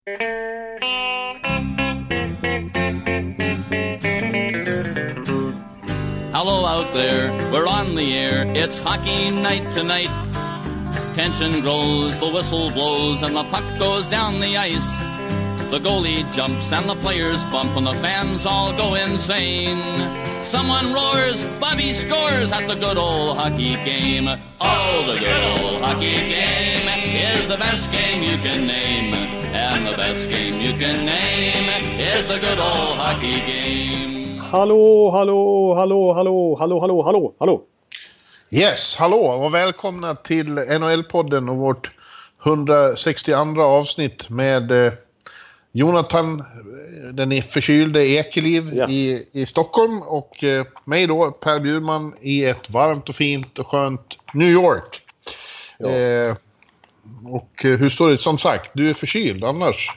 Hello out there, we're on the air, it's hockey night tonight. Tension grows, the whistle blows, and the puck goes down the ice. The goalie jumps and the players bump and the fans all go insane. Someone roars, Bobby scores at the good old hockey game. Oh, the good old hockey game is the best game you can name. And the best game you can name is the good old hockey game. Hallå, hallå, hallå, hallå, hallå, hallå, hallå, hallå. Yes, hallå och välkomna till NHL-podden och vårt 162 avsnitt med Jonathan, den förkylde Ekeliv i Stockholm och mig då, Per Bjurman i ett varmt och fint och skönt New York. Ja. Och hur står det? Som sagt, du är förkyld annars.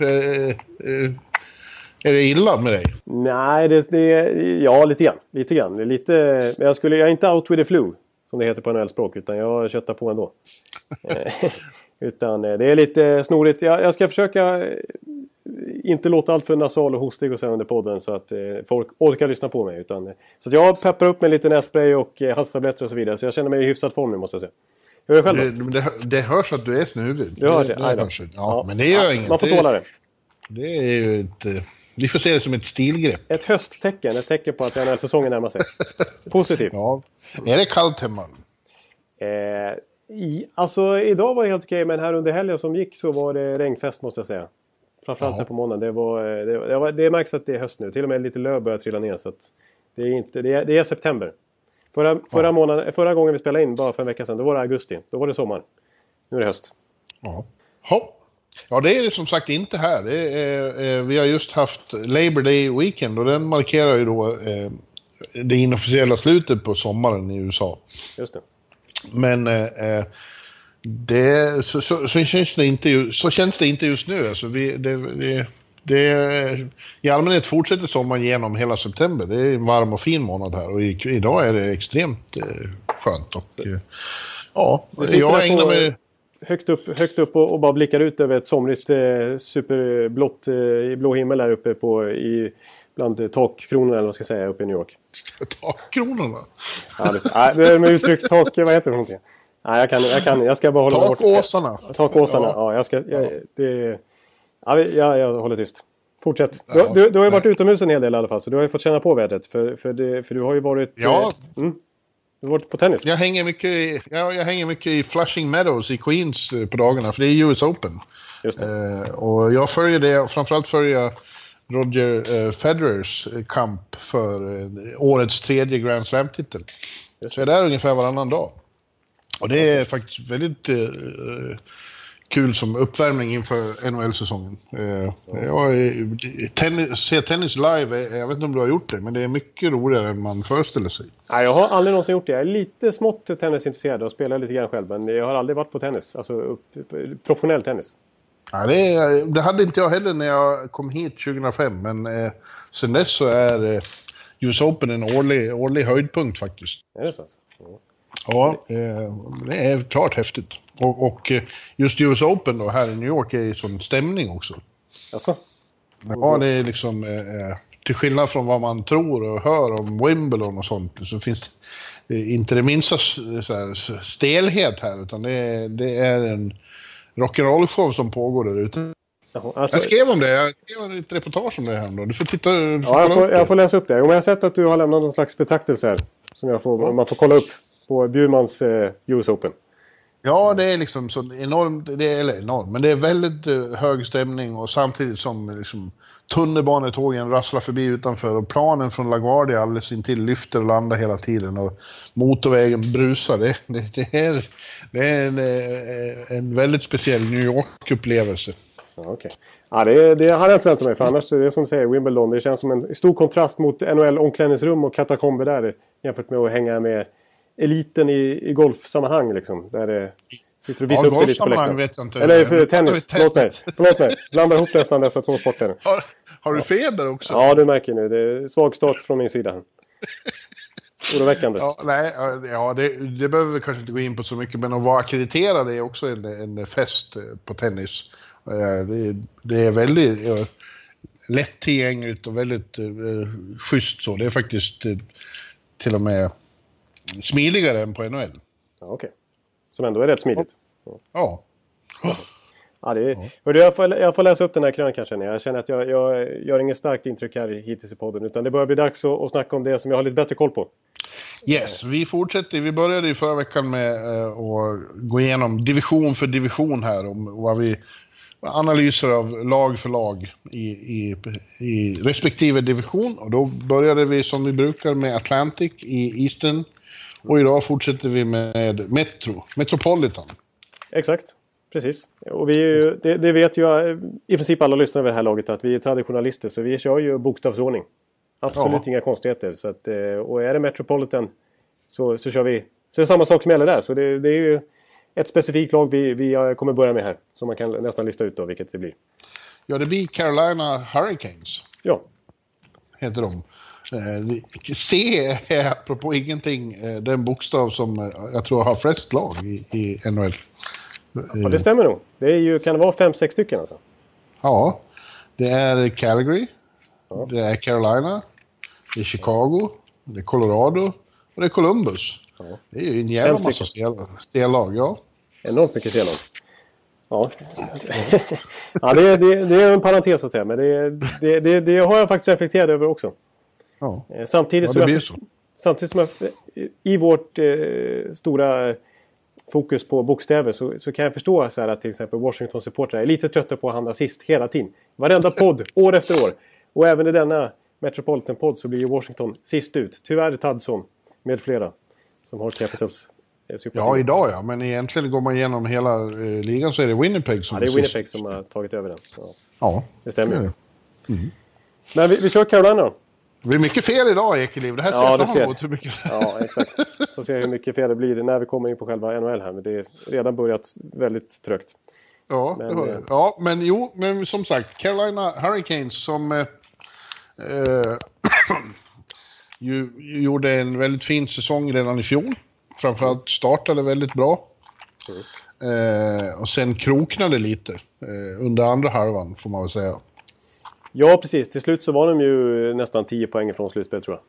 Är det illa med dig? Nej, ja, lite grann. Det är lite, jag är inte out with the flu, som det heter på NHL-språk, utan jag köttar på ändå. Utan det är lite snorigt. Jag ska försöka inte låta allt för nasal och hostig och så under podden så att folk orkar lyssna på mig. Så att jag peppar upp med lite nässpray och halstabletter och så vidare. Så jag känner mig i hyfsad form nu, måste jag säga. Hur är det själv då? Det hörs att du är snuvig. Det hörs. Ja, men det gör inget. Man får tåla det. Det är ju ett... Vi får se det som ett stilgrepp. Ett hösttecken, ett tecken på att NHL-säsongen närmar sig. Positivt. Ja. Är det kallt hemma? Alltså idag var det helt okej, men här under helgen som gick så var det regnfest, måste jag säga. Framförallt här på måndagen. Det märks att det är höst nu. Till och med lite löv börjar trilla ner. Så att det är september. Förra gången vi spelade in, bara för en vecka sedan, då var det augusti. Då var det sommar. Nu är det höst. Ja, det är det som sagt inte här. Vi har just haft Labor Day Weekend och den markerar ju då det inofficiella slutet på sommaren i USA. Just det. Men så känns det inte just nu. Alltså i allmänhet fortsätter sommaren genom hela september. Det är en varm och fin månad här och idag är det extremt skönt. Och jag ägnar mig... Högt upp och bara blickar ut över ett somrigt superblått blå himmel här uppe bland takkronorna, eller vad ska jag säga, uppe i New York. Takkronorna? Ja, det är med uttryck tak, vad heter det någonting? Nej, jag ska bara hålla takåsarna. Takåsarna, jag håller tyst. Fortsätt. Du har ju varit utomhus en hel del i alla fall, så du har ju fått känna på vädret. För du har ju varit... Ja. Du har varit på tennis. Jag hänger mycket i Flushing Meadows i Queens på dagarna, för det är US Open. Just det. Och jag följer det, framförallt följer jag Roger Federers kamp för årets 3:e Grand Slam-titel. Så jag är där ungefär varannan dag. Och det är faktiskt väldigt kul som uppvärmning inför NHL-säsongen. Se tennis live, jag vet inte om du har gjort det, men det är mycket roligare än man föreställer sig. Nej, jag har aldrig någonsin gjort det. Jag är lite smått tennisintresserad och spelar lite grann själv, men jag har aldrig varit på tennis, alltså professionell tennis. Ja, det hade inte jag heller när jag kom hit 2005, men sen dess så är US Open en årlig höjdpunkt faktiskt. Är det så? Ja, det är klart häftigt. Och just US Open då, här i New York är ju sån stämning också. Alltså? Ja, det är liksom till skillnad från vad man tror och hör om Wimbledon och sånt, så finns det inte det minsta stelhet här, utan det är en rock'n'roll-show som pågår där ute. Alltså, jag skrev om det. Jag skrev ett reportage om det här då. Du får titta. Jag får läsa upp det. Jag har sett att du har lämnat någon slags betraktelse här som man får kolla upp på Bjurmans US Open. Ja, det är liksom så enormt, men det är väldigt hög stämning, och samtidigt som liksom tunnelbanetågen rasslar förbi utanför och planen från LaGuardia alldeles intill lyfter och landar hela tiden och motorvägen brusar. Det är en väldigt speciell New York-upplevelse. Okej. Ja, det hade jag inte väntat mig, för annars det är som du säger, Wimbledon, det känns som en stor kontrast mot NHL-omklädningsrum och katakomber där, jämfört med att hänga med eliten i golfsammanhang liksom, där det sitter och visar upp sig lite på läktaren. Vet jag inte. Eller för tennis, förlåt mig. Blandar ihop nästan dessa två sporter. Har du feber också? Ja, du märker nu. Det är svag start från min sida. Oroväckande. Det behöver vi kanske inte gå in på så mycket, men att vara akkrediterad är också en fest på tennis. Det är väldigt lättillgängligt och väldigt schysst så. Det är faktiskt till och med smidigare än på NHL. Ja, okej. Som ändå är rätt smidigt. Ja. Ja, jag får läsa upp den här krönikan kanske. Jag känner att jag gör inget starkt intryck här hittills i podden. Utan det börjar bli dags att snacka om det som jag har lite bättre koll på. Yes, vi fortsätter. Vi började i förra veckan med att gå igenom division för division här. Om vad vi analyser av lag för lag i respektive division. Och då började vi som vi brukar med Atlantic i Eastern. Och idag fortsätter vi med Metropolitan. Exakt, precis. Och det vet ju i princip alla lyssnare vid det här laget att vi är traditionalister. Så vi kör ju bokstavsordning. Absolut inga konstigheter. Så att, och är det Metropolitan så kör vi. Så det är samma sak som gäller där. Så det är ju ett specifikt lag vi kommer börja med här. Som man kan nästan lista ut då vilket det blir. Ja, det blir Carolina Hurricanes. Ja. Heter de. C är apropå ingenting den bokstav som jag tror har flest lag i NHL. Ja, det stämmer nog. Det är ju, kan det vara 5-6 stycken alltså? Ja, det är Calgary. Ja. Det är Carolina. Det är Chicago. Det är Colorado. Och det är Columbus. Ja. Det är ju en jävla massa stellag, ja. Enormt mycket stellag. Ja, ja det är en parentes att säga. Men det har jag faktiskt reflekterat över också. Ja. Samtidigt som jag i vårt stora fokus på bokstäver så kan jag förstå så här att till exempel Washington-supportrar är lite trötta på att hamna sist hela tiden. Varenda podd, år efter år. Och även i denna Metropolitan-podd så blir ju Washington sist ut. Tyvärr Tudson med flera som har Capitals sympati. Ja, idag ja. Men egentligen går man igenom hela ligan så är det Winnipeg som är sist. Ja, det är Winnipeg som har tagit över den. Ja. Det stämmer ju. Men vi kör Carolina då. Det blir mycket fel idag, Ekeliv. Det här ser jag fram emot. Ja, exakt. Får se hur mycket fel det blir när vi kommer in på själva NHL här. Men det är redan börjat väldigt trögt. Ja, det har det. Ja, men som sagt, Carolina Hurricanes som gjorde en väldigt fin säsong redan i fjol. Framförallt startade väldigt bra. Och sen kroknade lite under andra halvan, får man väl säga. Ja, precis. Till slut så var de ju nästan 10 poäng från slutspel, tror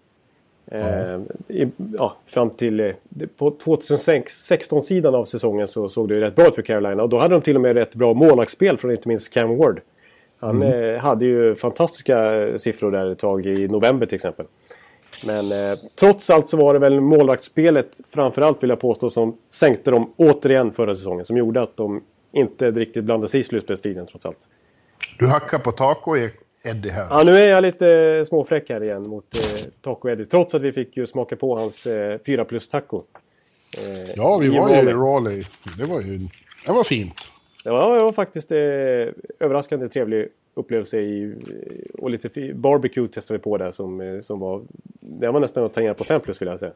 jag. Fram till på 2016-sidan av säsongen så såg det ju rätt bra ut för Carolina. Och då hade de till och med rätt bra målvaktsspel från inte minst Cam Ward. Han hade ju fantastiska siffror där ett tag i november till exempel. Men trots allt så var det väl målvaktsspelet framförallt vill jag påstå som sänkte dem återigen förra säsongen. Som gjorde att de inte riktigt blandade sig i slutspelstriden trots allt. Du hackar på Taco Eddie här. Ja, nu är jag lite småfräck här igen mot Taco Eddie. Trots att vi fick ju smaka på hans 4+ taco. Ja, vi var ju i Raleigh. Det var fint. Det var faktiskt överraskande trevlig upplevelse och lite barbecue testade vi på där som var, det var nästan att ta ner på 5+ vill jag säga.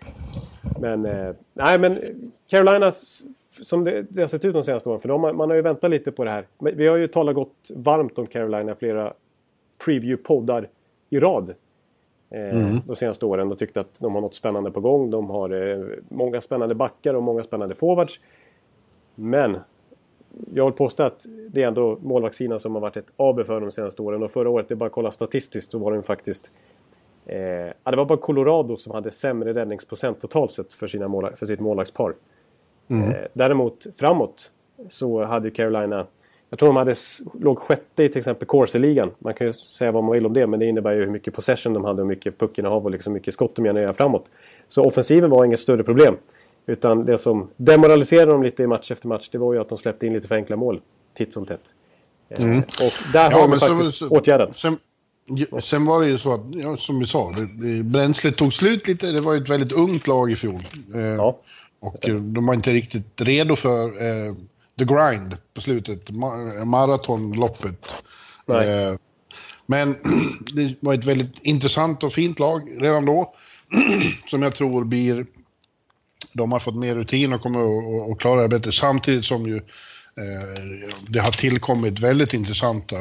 Men Carolina som det har sett ut de senaste åren, för man har ju väntat lite på det här. Men vi har ju talat gott varmt om Carolina flera preview-poddar i rad de senaste åren och tyckt att de har något spännande på gång. De har många spännande backar och många spännande forwards. Men jag vill påstå att det är ändå målvaktssidan som har varit ett AB för de senaste åren. Och förra året, det är bara att kolla statistiskt, så var det faktiskt det var bara Colorado som hade sämre räddningsprocent totalt sett för sitt målvaktspar. Däremot framåt så hade Carolina, jag tror de låg sjätte i till exempel Corsi-ligan. Man kan ju säga vad man vill om det, men det innebär ju hur mycket possession de hade och hur mycket puckinnehav och liksom mycket skott de genererade framåt. Så offensiven var inget större problem. Utan det som demoraliserade dem lite i match efter match, det var ju att de släppte in lite för enkla mål titt som tätt. Och där har de faktiskt åtgärdat. Sen var det ju så att, som vi sa, bränslet tog slut lite. Det var ju ett väldigt ungt lag i fjol. Och de var inte riktigt redo för the grind på slutet. Maratonloppet. Men det var ett väldigt intressant och fint lag redan då. Som jag tror de har fått mer rutin och kommer att klara det bättre. Samtidigt som ju det har tillkommit väldigt intressanta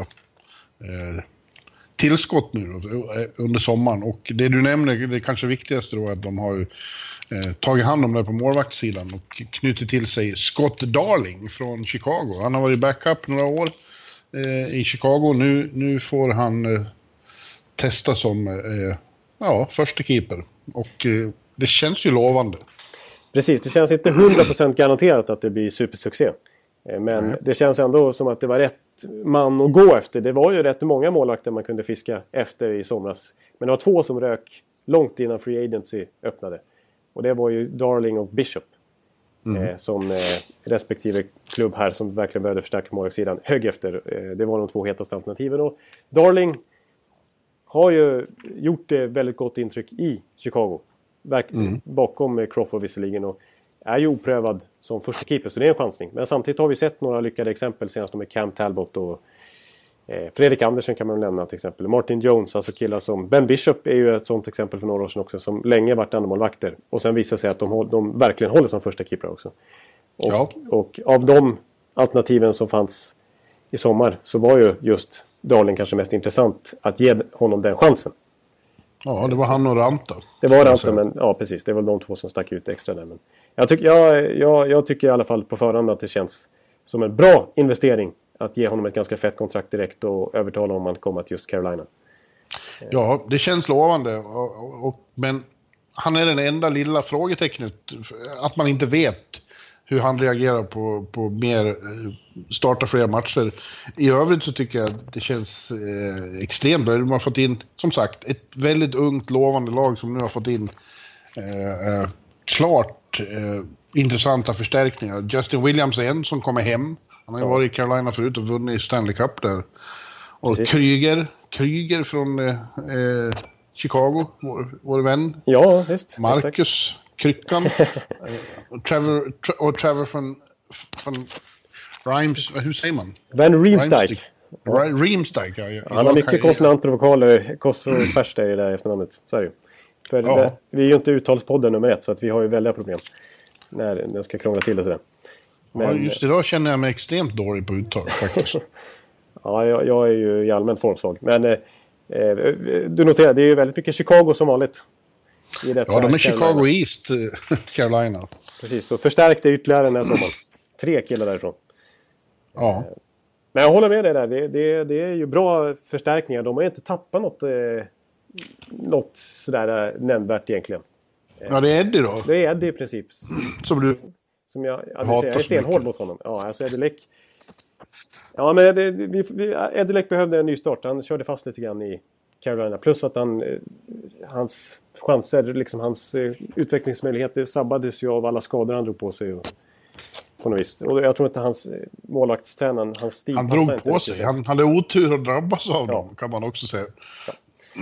tillskott nu under sommaren. Och det du nämner, det kanske viktigaste då, är att de har tagit hand om det på målvaktssidan och knutit till sig Scott Darling från Chicago. Han har varit backup några år i Chicago. Nu får han testa som första keeper. Och det känns ju lovande. Precis, det känns inte 100% garanterat att det blir supersuccé. Men det känns ändå som att det var rätt man att gå efter. Det var ju rätt många målvakter man kunde fiska efter i somras. Men det var 2 som rök långt innan Free Agency öppnade. Och det var ju Darling och Bishop. Som respektive klubb här som verkligen behövde förstärka målvaktssidan högg efter. Det var de 2 hetaste alternativen. Och Darling har ju gjort det väldigt gott intryck i Chicago. Bakom Crawford visserligen, och är ju oprövad som första keeper, så det är en chansning. Men samtidigt har vi sett några lyckade exempel, senast med Cam Talbot och Fredrik Andersen kan man nämna till exempel. Martin Jones, alltså killar som Ben Bishop är ju ett sånt exempel för några år sedan också, som länge varit andremålvakter och sen visar sig att de verkligen håller som första keeper också. Och av de alternativen som fanns i sommar så var ju just Darling kanske mest intressant att ge honom den chansen. Ja, det var han och Ranta. Det var Ranta, men ja, precis. Det var de 2 som stack ut extra där. Men jag tycker i alla fall på förhand att det känns som en bra investering att ge honom ett ganska fett kontrakt direkt och övertala om man kommer till just Carolina. Ja, det känns lovande. Men han är den enda lilla frågetecknet. Att man inte vet hur han reagerar på mer starta fler matcher. I övrigt så tycker jag att det känns extremt bra. Man har fått in, som sagt, ett väldigt ungt lovande lag som nu har fått in klart intressanta förstärkningar. Justin Williams är en som kommer hem. Han har ju varit i Carolina förut och vunnit Stanley Cup där. Och Kryger från Chicago, vår vän. Ja, visst. Marcus. Exakt. Kryckan. Trevor från Reims, hur säger man? Van Riemsdyk. Riemsdyk, ja. Han har mycket konsonanter och vokaler, kors och tvärs där i det efternamnet. Så är det ju. För vi är ju inte uttalspodden nummer 1, så att vi har ju väldiga problem när den ska krångla till och sådär. Men just idag känner jag mig extremt dålig på uttal faktiskt. Ja, jag är ju i allmänt formsvag. Men du noterar, det är ju väldigt mycket Chicago som vanligt. Ja, de är Chicago East, Carolina. Precis, så förstärkt det ytterligare den här sommaren. 3 killar därifrån. Ja. Men jag håller med dig där. Det är ju bra förstärkningar. De har inte tappat något sådär nämnvärt egentligen. Ja, det är Eddie då. Det är Eddie i princip. Som jag är stenhård mot honom. Ja, alltså Eddie Leck. Ja, men Eddie Leck behövde en ny start. Han körde fast lite grann i Carolina. Plus att hans chanser, liksom hans utvecklingsmöjligheter sabbades ju av alla skador han drog på sig. På något vis. Och jag tror inte hans målvaktstränaren, hans stil han drog på sig. Han hade otur att drabbas av dem, kan man också säga. Ja.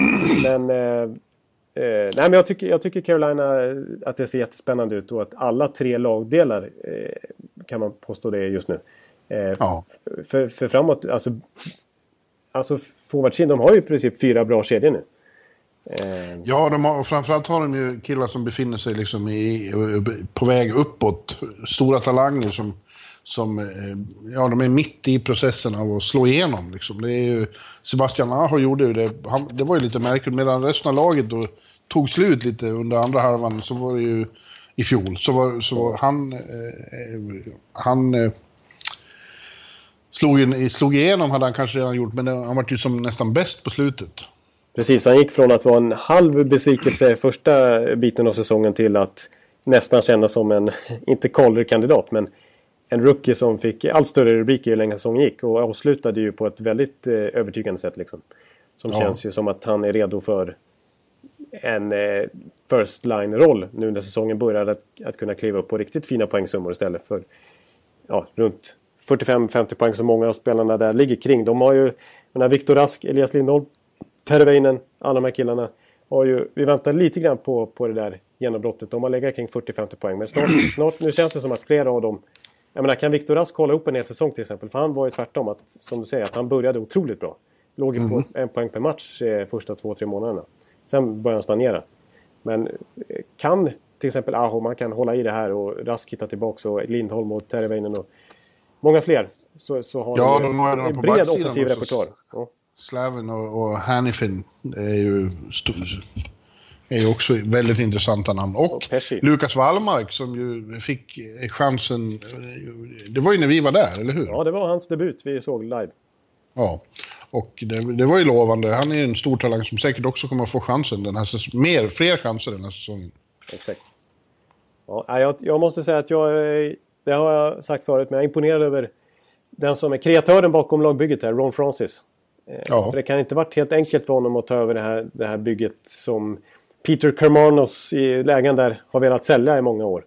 Men jag tycker Carolina att det ser jättespännande ut och att alla 3 lagdelar kan man påstå det just nu. För framåt, alltså forwardsidan, de har ju i princip 4 bra kedjor nu. Ja, framförallt har de ju killar som befinner sig liksom på väg uppåt. Stora talanger som de är mitt i processen av att slå igenom. Liksom. Det är ju, Sebastian Aho gjorde ju det. Det var ju lite märkligt, medan resten av laget då tog slut lite under andra halvan, så var det ju i fjol. Så han slog igenom, hade han kanske redan gjort, men han var ju som nästan bäst på slutet. Precis, han gick från att vara en halv besvikelse första biten av säsongen till att nästan kännas som en, inte Calder-kandidat, men en rookie som fick allt större rubriker ju längre säsongen gick och avslutade ju på ett väldigt övertygande sätt liksom. Som känns ju som att han är redo för en first line-roll nu när säsongen börjar, att kunna kliva upp på riktigt fina poängsummor istället för runt 45-50 poäng som många av spelarna där ligger kring. De har ju, Viktor Rask, Elias Lindholm, Terveinen, alla de här killarna har ju, vi väntar lite grann på det där genombrottet. De har legat kring 40-50 poäng, men snart nu känns det som att flera av dem, kan Viktor Rask hålla upp en hel säsong till exempel, för han var ju tvärtom att, som du säger, att han började otroligt bra. Låg på 1 poäng per match första 2-3 månaderna. Sen började han stagnera. Men kan till exempel Aho, man kan hålla i det här och Rask hitta tillbaka, och Lindholm och Terveinen och många fler, så har de en bred offensiv repertoar. Ja. Slavin och Hannifin är ju också väldigt intressanta namn. Och Lukas Wallmark som ju fick chansen, det var ju när vi var där, eller hur? Ja, det var hans debut vi såg live. Ja, och det var ju lovande. Han är ju en stor talang som säkert också kommer att få chansen den här fler chanser den här säsongen. Exakt. Ja, jag måste säga att det har jag sagt förut, men jag är imponerad över den som är kreatören bakom lagbygget här, Ron Francis. För det kan inte varit helt enkelt för honom att ta över det här bygget som Peter Karmanos i lägen där har velat sälja i många år.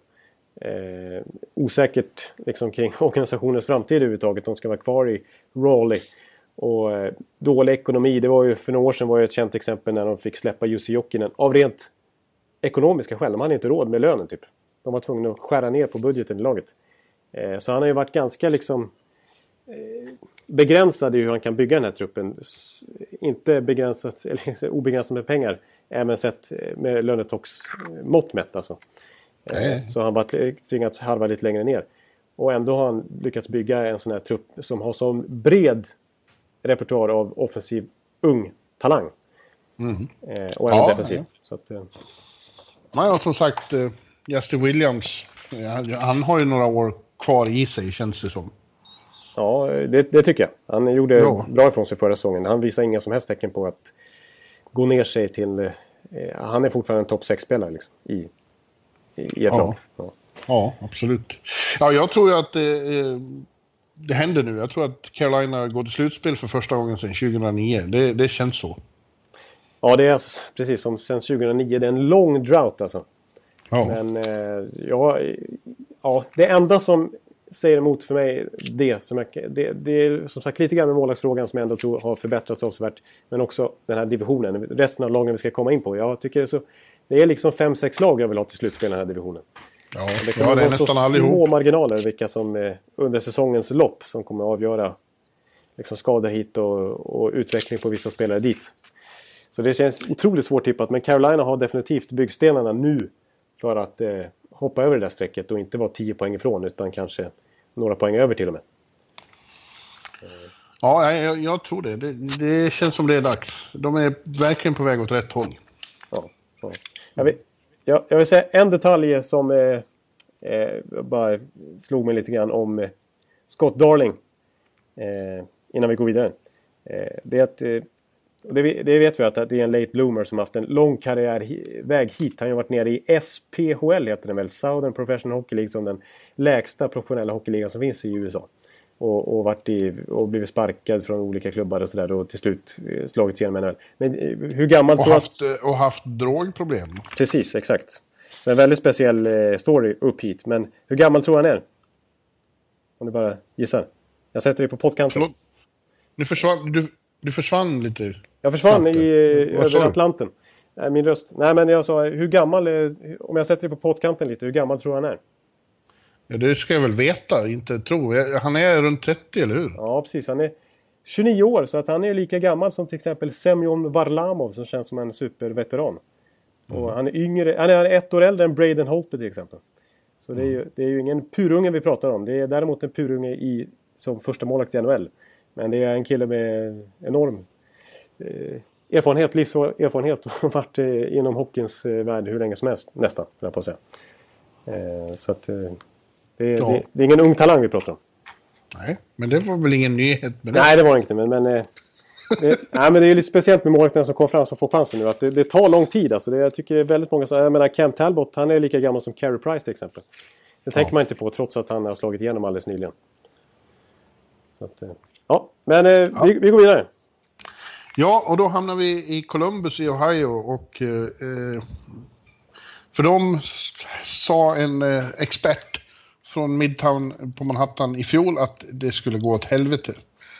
Osäkert liksom kring organisationens framtid överhuvudtaget. De ska vara kvar i Raleigh. Och dålig ekonomi, det var ju för några år sedan var ju ett känt exempel när de fick släppa Jussi Jokinen av rent ekonomiska skäl. De hade inte råd med lönen typ. De var tvungna att skära ner på budgeten i laget. Så han har ju varit ganska liksom begränsad i hur han kan bygga den här truppen. Inte begränsat, eller obegränsat med pengar. Även sett med lönetocksmått mätt alltså. Så han var tvingats harva lite längre ner. Och ändå har han lyckats bygga en sån här trupp som har sån bred repertoar av offensiv ung talang. Och även defensiv. Så att, ja, som sagt, Justin Williams, han har ju några år kvar i sig, känns det som. Ja, det tycker jag. Han gjorde bra ifrån sig förra säsongen. Han visar inga som helst tecken på att gå ner sig till... han är fortfarande en topp 6-spelare liksom, i ett lag. Ja, absolut. Ja, jag tror ju att det händer nu. Jag tror att Carolina går till slutspel för första gången sedan 2009. Det känns så. Ja, det är alltså, precis som sedan 2009. Det är en lång drought alltså. Ja. Men det enda som säger emot för mig det är som sagt lite grann med målvaktsfrågan som jag ändå tror har förbättrats avsevärt. Men också den här divisionen. Resten av lagen vi ska komma in på. Jag tycker det är liksom 5-6 lag jag vill ha till slutspel i den här divisionen. Ja, det kommer vara så små marginaler vilka som under säsongens lopp som kommer att avgöra liksom skador hit och utveckling på vissa spelare dit. Så det känns otroligt svårt tippat, men Carolina har definitivt byggstenarna nu för att hoppa över det där strecket och inte vara 10 poäng ifrån utan kanske några poäng över till och med. Ja, jag tror det. Det känns som det är dags. De är verkligen på väg åt rätt håll. Ja. Jag vill säga en detalj som bara slog mig lite grann om Scott Darling innan vi går vidare. Det är att det vet vi att det är en late bloomer som haft en lång karriärväg hit. Han har varit nere i SPHL heter den väl, Southern Professional Hockey League, som den lägsta professionella hockeyligan som finns i USA. Och varit och blivit sparkad från olika klubbar och sådär och till slut slagits igenom NHL. Men hur gammal och haft drogproblem. Precis, exakt. Så en väldigt speciell story upp hit. Men hur gammal tror han är? Om du bara gissar. Jag sätter dig på pottkanten. Du försvann lite. Jag försvann över Atlanten. Min röst. Nej, men jag sa hur gammal om jag sätter dig på pottkanten lite, hur gammal tror han är? Ja, det ska jag väl veta, inte tro. Han är runt 30, eller hur? Ja, precis. Han är 29 år, så att han är lika gammal som till exempel Semyon Varlamov som känns som en superveteran. Och han är yngre, han är 1 år äldre än Braden Holtby till exempel. Så det är ju ingen purunge vi pratar om. Det är däremot en purunge som första målvakt i NHL. Men det är en kille med enorm livserfarenhet och varit inom hockeyns värld hur länge som helst. Nästan, vill jag på att säga. Så att det är ingen ung talang vi pratar om. Nej, men det var väl ingen nyhet med det. Nej, det var inte, men nej, men det är lite speciellt med målvakterna som kom fram som får chansen nu. Att det tar lång tid. Alltså jag tycker det är väldigt många som... Jag menar, Cam Talbot, han är lika gammal som Carey Price till exempel. Det tänker man inte på trots att han har slagit igenom alldeles nyligen. Så att, vi går vidare. Ja, och då hamnar vi i Columbus i Ohio och för dem sa en expert från Midtown på Manhattan i fjol att det skulle gå åt helvete.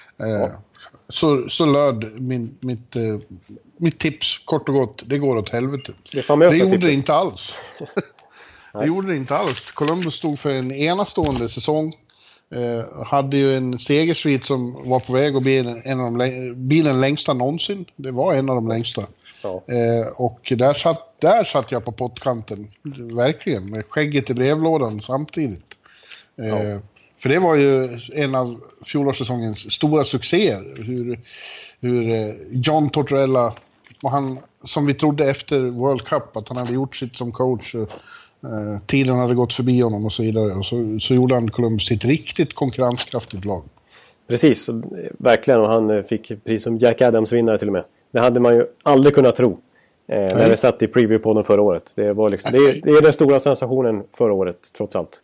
Så löd mitt tips kort och gott, det går åt helvete. Det gjorde det inte alls. Det gjorde det inte alls. Columbus stod för en enastående säsong. Hade ju en segersvit som var på väg att bli den längsta någonsin. Det var en av de längsta. Ja. Och där satt jag på pottkanten. Verkligen, med skägget i brevlådan samtidigt. För det var ju en av fjolårssäsongens stora succéer. Hur John Tortorella, och han, som vi trodde efter World Cup att han hade gjort sitt som coach, tiden hade gått förbi honom och så vidare. Och så gjorde han Columbus till ett riktigt konkurrenskraftigt lag. Precis, verkligen. Och han fick pris som Jack Adams-vinnare till och med. Det hade man ju aldrig kunnat tro när det satt i preview-podden förra året. Det var liksom, det är den stora sensationen förra året, trots allt.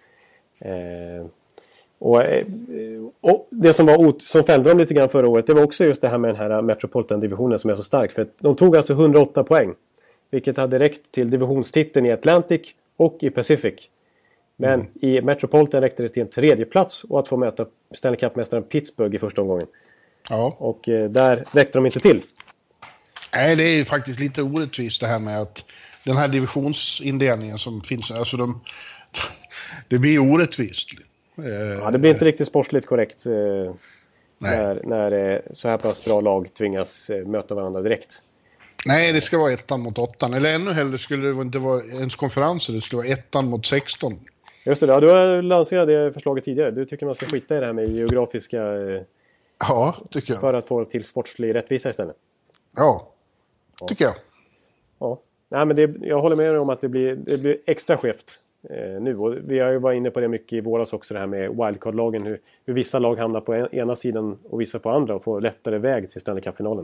Och det som fällde dem lite grann förra året, det var också just det här med den här Metropolitan-divisionen som är så stark. För de tog alltså 108 poäng, vilket hade räckt till divisionstiteln i Atlantic och i Pacific. Men i Metropolitan räckte det till en tredje plats och att få möta Stanley Cup-mästaren Pittsburgh i första omgången. Ja. Och där räckte de inte till. Nej, det är ju faktiskt lite orättvist det här med att den här divisionsindelningen som finns, alltså det blir orättvist. Ja, det blir inte riktigt sportsligt korrekt när så här pass bra lag tvingas möta varandra direkt. Nej, det ska vara 1 mot 8. Eller ännu hellre skulle det inte vara ens konferenser. Det skulle vara 1 mot 16. Just det, du har lanserat det förslaget tidigare. Du tycker man ska skita i det här med geografiska... Ja, tycker jag. För att få till sportslig rättvisa istället. Ja, tycker jag. Ja. Nej, men jag håller med om att det blir extra skevt nu. Och vi har ju varit inne på det mycket i våras också, det här med wildcard-lagen. Hur vissa lag hamnar på ena sidan och vissa på andra och får lättare väg till Stanley Cup-finalen.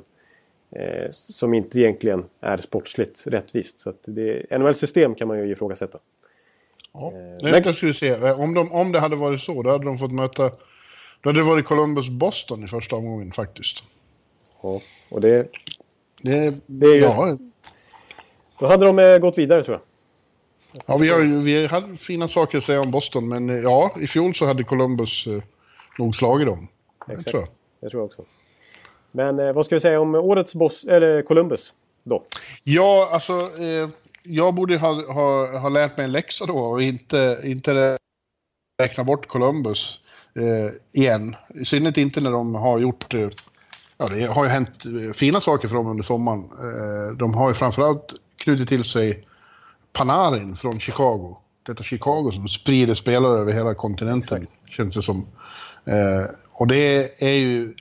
Som inte egentligen är sportsligt rättvist. Så att NHL-system kan man ju ifrågasätta. Ja, jag skulle se. Om det hade varit så, då hade de fått möta... Då hade det varit Columbus-Boston i första omgången faktiskt. Ja, och det är ju... Ja. Då hade de gått vidare, tror jag. Ja, vi hade fina saker att säga om Boston, men ja, i fjol så hade Columbus nog slagit dem. Exakt, det tror jag också. Men vad ska vi säga om årets Columbus då? Ja, alltså jag borde ha lärt mig en läxa då och inte räkna bort Columbus igen. I synnerhet inte när de har gjort... det har ju hänt fina saker för dem under sommaren. De har ju framförallt knutit till sig Panarin från Chicago. Detta Chicago som sprider spelare över hela kontinenten. Exakt. Känns det som. Och det är ju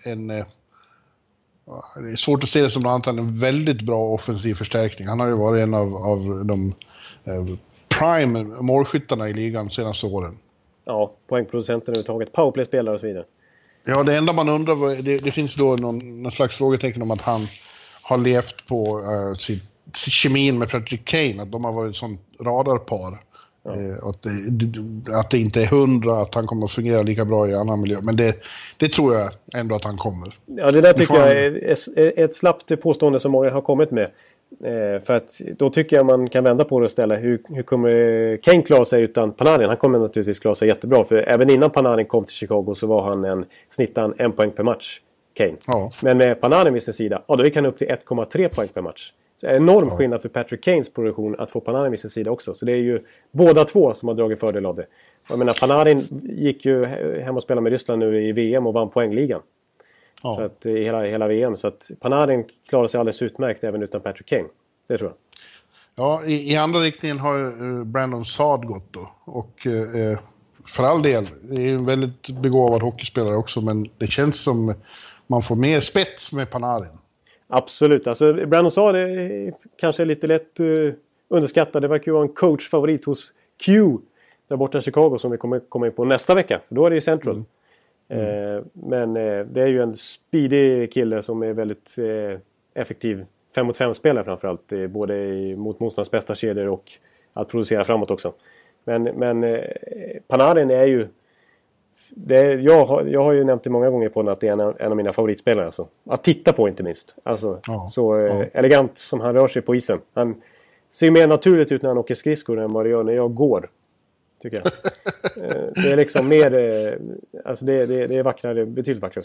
det är svårt att se det som något annat än en väldigt bra offensiv förstärkning. Han har ju varit en av de prime målskyttarna i ligan de senaste åren. Ja, poängproducenten överhuvudtaget, powerplay-spelare och så vidare. Ja, det enda man undrar, det finns då någon slags frågetecken om att han har levt på kemin med Patrick Kane, att de har varit ett sånt radarpar. Ja. Att det inte är 100, att han kommer att fungera lika bra i annan miljö. Men det tror jag ändå att han kommer. Ja, det där tycker jag är ett slappt påstående som många har kommit med. För att då tycker jag man kan vända på det och ställa hur kommer Kane klara sig utan Panarin? Han kommer naturligtvis klara sig jättebra, för även innan Panarin kom till Chicago så var han snittan 1 poäng per match, Kane. Ja. Men med Panarin vid sin sida, då gick han upp till 1,3 poäng per match. Så det är enorm skillnad för Patrick Kanes produktion att få Panarin vid sin sida också. Så det är ju båda två som har dragit fördel av det. Jag menar, Panarin gick ju hem och spelade med Ryssland nu i VM och vann poängligan. Ja. Så att hela VM. Så att Panarin klarar sig alldeles utmärkt även utan Patrick Kane. Det tror jag. Ja, i andra riktningen har Brandon Saad gått då. Och för all del, det är en väldigt begåvad hockeyspelare också. Men det känns som man får mer spets med Panarin. Absolut. Alltså, Brandon Saad är kanske lite lätt underskattad. Det verkar ju vara en coachfavorit hos Q där borta i Chicago som vi kommer komma in på nästa vecka. För då är det ju Central. Men det är ju en speedy kille som är väldigt effektiv 5-mot-5-spelare framförallt. Både mot motståndarens bästa kedjor och att producera framåt också. Men Panarin är ju... Jag har ju nämnt det många gånger på att det är en av mina favoritspelare. Alltså. Att titta på inte minst. Alltså, elegant som han rör sig på isen. Han ser mer naturligt ut när han åker skridskor än vad det gör när jag går. Tycker jag. Det är liksom mer... Alltså det är vackrare, betydligt vackrare.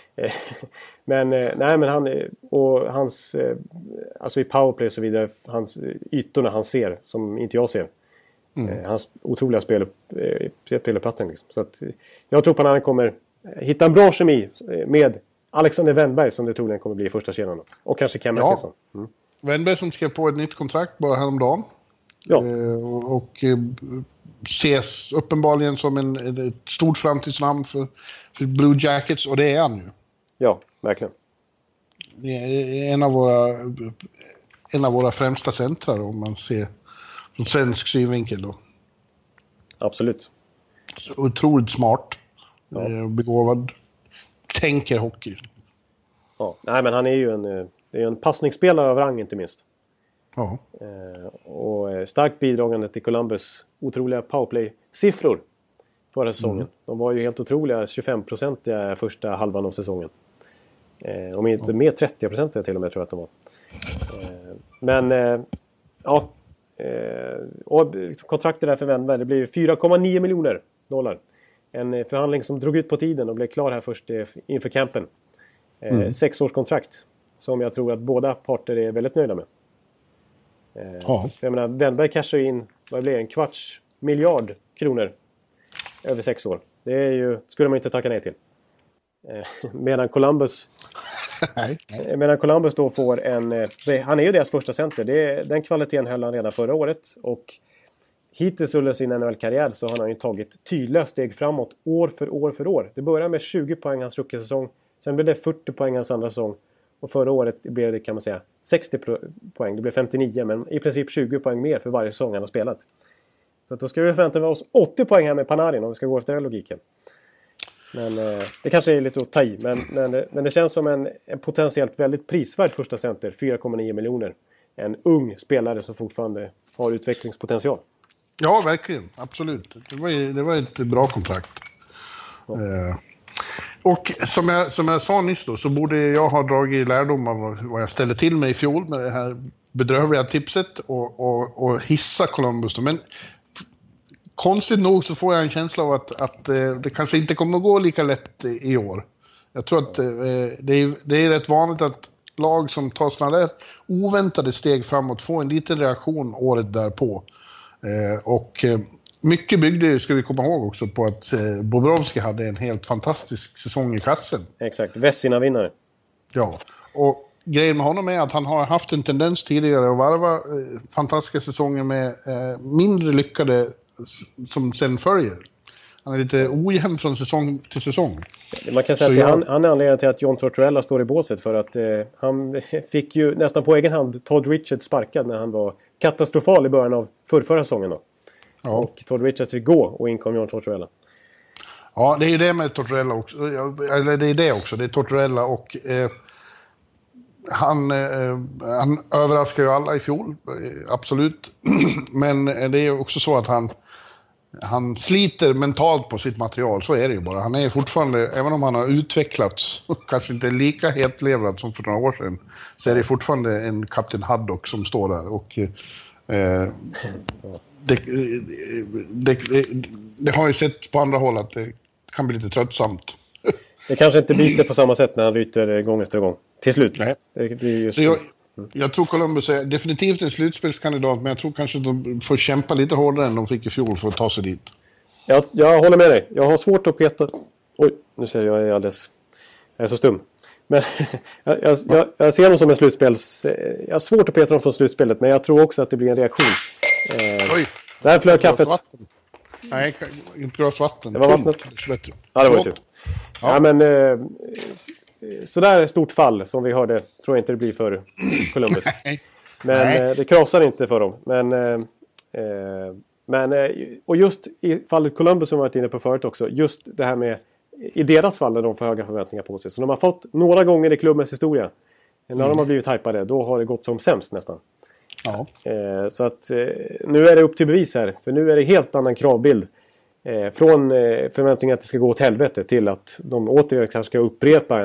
Men han och hans... Alltså i powerplay och så vidare, hans ytorna han ser som inte jag ser. Hans otroliga spelarplattan liksom. Så att jag tror att han kommer hitta en bra kemi med Alexander Wennberg som det troligen kommer bli i första kedjan. Och kanske Cam Atkinson. Wennberg som skrev på ett nytt kontrakt bara häromdagen. Ja. Och ses uppenbarligen som ett stort framtidsnamn för Blue Jackets, och det är han ju. Ja, verkligen. Det är en av våra främsta centrar om man ser från svensk synvinkel då. Absolut. Så otroligt smart. Begåvad. tänker hockey. Ja, nej, men han är ju en passningsspelare av rang inte minst. Ja. Och starkt bidragande till Columbus otroliga powerplay-siffror förra säsongen. De var ju helt otroliga 25% första halvan av säsongen. Om inte mer 30% till och med tror jag att de var. Och kontraktet där för Wennberg, det blir 4,9 miljoner dollar. En förhandling som drog ut på tiden och blev klar här först inför campen. 6 års kontrakt som jag tror att båda parter är väldigt nöjda med. Jag menar, Wennberg cashar in, vad blir det, 250 miljoner kronor över 6 år. Det är ju, skulle man inte tacka nej till. Medan Columbus då får han är ju deras första center. Den kvaliteten höll han redan förra året. Och hittills under sin NHL-karriär så har han ju tagit tydliga steg framåt år för år. Det börjar med 20 poäng hans rookie-säsong. Sen blev det 40 poäng hans andra säsong. Och förra året blev det, kan man säga, 60 poäng. Det blev 59, men i princip 20 poäng mer för varje säsong han har spelat. Så att då ska vi förvänta oss 80 poäng här med Panarin om vi ska gå efter den logiken. Men det kanske är lite att ta i. Men det känns som en potentiellt väldigt prisvärd första center. 4,9 miljoner. En ung spelare som fortfarande har utvecklingspotential. Ja, verkligen. Absolut. Det var ett bra kontrakt. Ja. Och som jag sa nyss då, så borde jag ha dragit lärdom av vad jag ställde till mig i fjol med det här bedrövliga tipset och hissa Columbus då. Men konstigt nog så får jag en känsla av att det kanske inte kommer att gå lika lätt i år. Jag tror att det är rätt vanligt att lag som tar sådana där oväntade steg framåt får en liten reaktion året därpå. Och mycket byggde, ska vi komma ihåg också, på att Bobrovski hade en helt fantastisk säsong i kassen. Exakt, Vessina vinnare. Ja, och grejen med honom är att han har haft en tendens tidigare att varva fantastiska säsonger med mindre lyckade som sen följer. Han är lite ojämn från säsong till säsong. Man kan säga att han är anledningen till att John Tortorella står i båset, för att han fick ju nästan på egen hand Todd Richards sparkad när han var katastrofal i början av förra säsongen då. Ja. Och Todd Richards fick gå och inkom John Tortorella. Ja, det är ju det med Tortorella också. Eller det är det också. Det är Tortorella och han överraskar ju alla i fjol. Absolut. Men det är också så att han sliter mentalt på sitt material. Så är det ju bara. Han är fortfarande, även om han har utvecklats, kanske inte lika hetlevrad som för några år sedan, så är det fortfarande en Captain Haddock som står där. Och det har ju sett på andra håll att det kan bli lite tröttsamt. Det kanske inte biter på samma sätt när han ryter gång efter gång. Till slut. Nej. Det blir just så jag tror Columbus är definitivt en slutspelskandidat, men jag tror kanske att de får kämpa lite hårdare än de fick i fjol för att ta sig dit. Jag håller med dig. Jag har svårt att peta... Oj, nu ser jag Jag är så stum. Men jag ser dem som en slutspels... Jag har svårt att peta dem från slutspelet, men jag tror också att det blir en reaktion. Oj! Där flög kaffet. Nej, inte glas vatten. Det var vattnet. Ja, det var det. Ja, men... sådär stort fall som vi hörde tror jag inte det blir för Columbus. Men det krasar inte för dem. Men och just i fallet Columbus som vi varit inne på förut också, just det här med i deras fall där de får höga förväntningar på sig. Så de har fått några gånger i klubbens historia när de har blivit hypade, då har det gått som sämst nästan. Ja. Så att nu är det upp till bevis här, för nu är det helt annan kravbild. Från förväntningar att det ska gå åt helvete till att de återigen kanske ska upprepa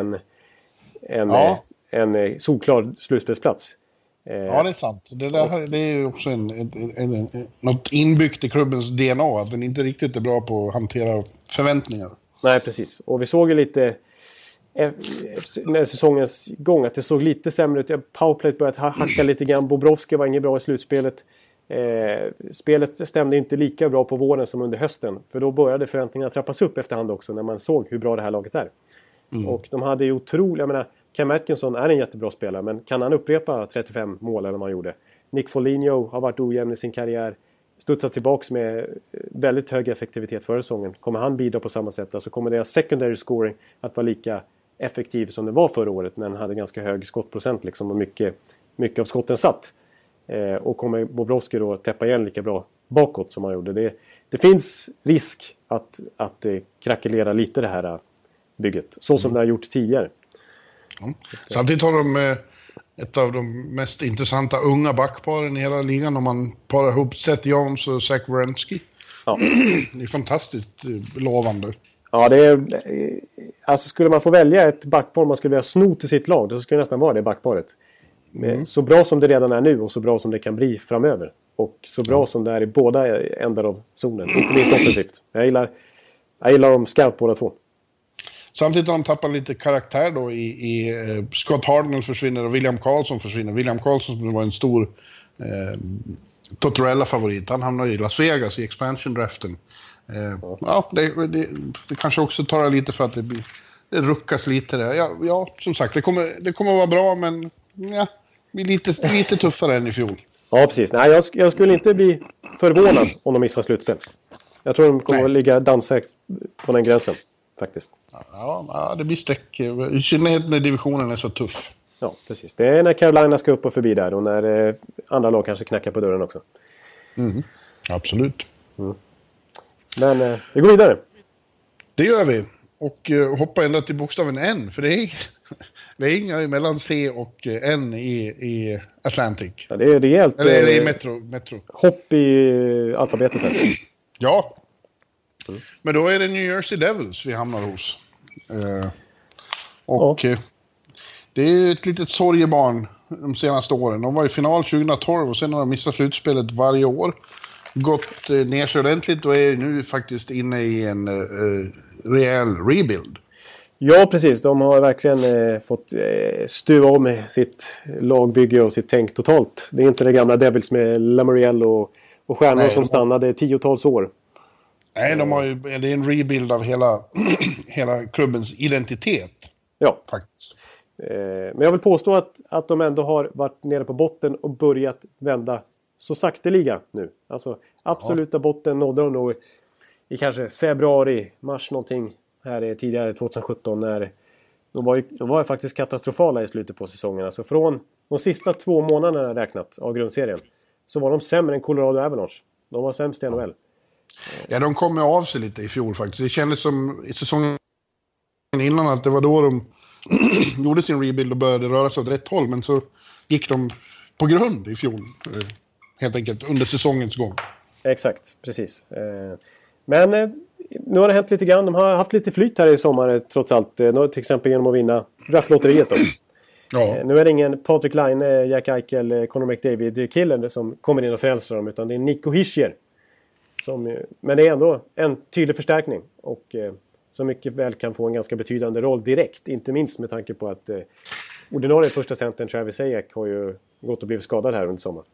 en solklar slutspelsplats. Ja, det är sant. Det är ju också något inbyggt i klubbens DNA, att den inte riktigt är bra på att hantera förväntningar. Nej, precis. Och vi såg ju lite med säsongens gång att det såg lite sämre ut. Powerplay började hacka lite grann. Bobrovski var inget bra i slutspelet. Spelet stämde inte lika bra på våren som under hösten. För då började förväntningarna trappas upp efterhand också när man såg hur bra det här laget är. Och de hade ju jag menar, Cam Atkinson är en jättebra spelare, men kan han upprepa 35 mål eller vad han gjorde? Nick Foligno har varit ojämn i sin karriär. Studsat tillbaks med väldigt hög effektivitet förra säsongen. Kommer han bidra på samma sätt? Alltså kommer deras secondary scoring att vara lika effektiv som det var förra året när han hade ganska hög skottprocent liksom, och mycket av skotten satt? Och kommer Bobrovski då täppa igen lika bra bakåt som han gjorde? Det finns risk att det krackelerar lite det här bygget. Så som det har gjort tidigare. Ja. Samtidigt har de ett av de mest intressanta unga backparen i hela ligan om man parar ihop Seth Jones och Zach Werenski. Ja. Det är fantastiskt lovande. Ja, det är, alltså skulle man få välja ett backpar man skulle vilja sno till sitt lag, då skulle det nästan vara det backparet. Så bra som det redan är nu och så bra som det kan bli framöver. Och så bra som det är i båda ändar av zonen. Inte minst offensivt. Jag gillar dem skarpt båda två. Samtidigt har de tappat lite karaktär då i Scott Hartnell försvinner och William Karlsson försvinner. William Karlsson som var en stor Tortorella-favorit. Han hamnar i Las Vegas i expansion-draften. Det kanske också tar lite för att det ruckas lite där. Ja, som sagt, det kommer att vara bra, men ja, blir lite tuffare än i fjol. Ja, precis. Nej, jag skulle inte bli förvånad om de missar slutspel. Jag tror de kommer att ligga dansa på den gränsen, faktiskt. Ja, det blir streck. I synnerhet när divisionen är så tuff. Ja, precis. Det är när Carolina ska upp och förbi där och när andra lag kanske knackar på dörren också. Absolut. Men vi går vidare. Det gör vi. Och hoppar ända till bokstaven N. För det är inga mellan C och N i Atlantic. Ja, det är rejält. Eller i Metro. Hopp i alfabetet här. Ja. Men då är det New Jersey Devils vi hamnar hos. Det är ett litet sorgebarn de senaste åren. De var i final 2012 och sen har de missat slutspelet varje år. Gått ner sig ordentligt och är nu faktiskt inne i en rejäl rebuild. Ja, precis. De har verkligen fått stuva om sitt lagbygge och sitt tänk totalt. Det är inte det gamla Devils med Lamoriello och stjärnor som stannade 10-tals år. Nej, det är en rebuild av hela klubbens identitet. Ja, faktiskt. Men jag vill påstå att de ändå har varit nere på botten och börjat vända så sakteliga nu. Alltså absoluta botten nådde de nog i kanske februari, mars någonting här tidigare 2017 när de var faktiskt katastrofala i slutet på säsongen. Alltså från de sista 2 månaderna räknat av grundserien så var de sämre än Colorado Avalanche. De var sämst i NHL. Ja, de kom av sig lite i fjol faktiskt. Det kändes som i säsongen innan att det var då de gjorde sin rebuild och började röra sig åt rätt håll. Men så gick de på grund i fjol. Helt enkelt under säsongens gång. Exakt, precis. Men nu har det hänt lite grann. De har haft lite flyt här i sommar trots allt. Till exempel genom att vinna draftlotteriet då. Ja. Nu är det ingen Patrik Laine, Jack Eichel, Connor McDavid-killen som kommer in och frälser dem. Utan det är Nico Hischier. Men det är ändå en tydlig förstärkning. Och som mycket väl kan få en ganska betydande roll direkt. Inte minst med tanke på att ordinarie första centern Travis Zajac har ju gått och blivit skadad här under sommaren.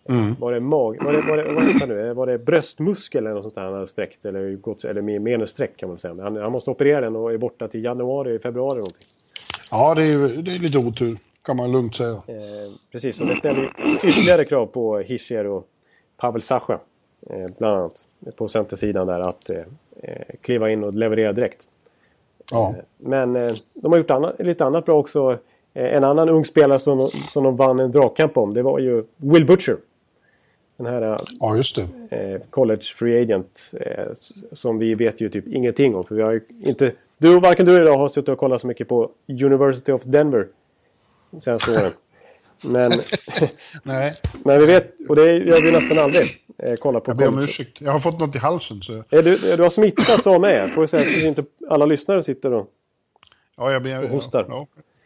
Var det bröstmuskel eller något sånt där han hade sträckt eller menussträck kan man säga. Men han måste operera den och är borta till februari någonting. Ja, det är lite otur kan man lugnt säga. Precis, och det ställer ytterligare krav på Hischier och Pavel Zacha bland annat på centersidan där att kliva in och leverera direkt. Ja. Men de har gjort lite annat bra också. En annan ung spelare som de vann en dragkamp om, det var ju Will Butcher. Den här just det. College free agent som vi vet ju typ ingenting om. För vi har ju inte... Varken du eller jag har suttit och kollat så mycket på University of Denver senaste åren. Men, nej. Men vi vet, och det gör vi nästan aldrig. Kolla på jag ber om ursäkt. Jag har fått något i halsen. Så... Du har smittats av mig. Får jag säga så inte alla lyssnare sitter och hostar. Ja.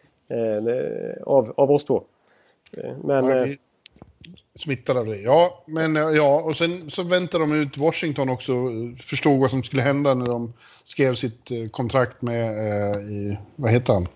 Av oss två. Men... smittade av det. Ja, men och sen så väntar de ut Washington också. Förstod vad som skulle hända när de skrev sitt kontrakt med vad heter han?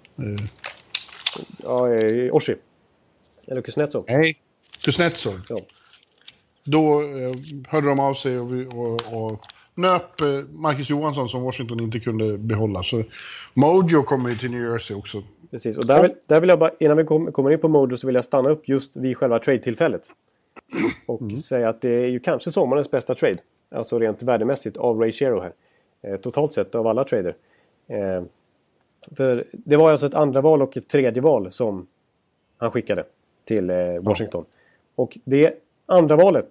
Oshie. Eller Kuznetsov. Nej, Kuznetsov. Ja. Då hörde de av sig och nöp Marcus Johansson som Washington inte kunde behålla. Så Mojo kommer ju till New Jersey också. Precis, och där vill jag bara, innan vi kommer in på Mojo så vill jag stanna upp just vid själva trade-tillfället. Och säga att det är ju kanske sommarens bästa trade. Alltså rent värdemässigt av Ray Shero här. Totalt sett av alla trader. För det var alltså ett andra val och ett tredje val som han skickade till Washington. Och det andra valet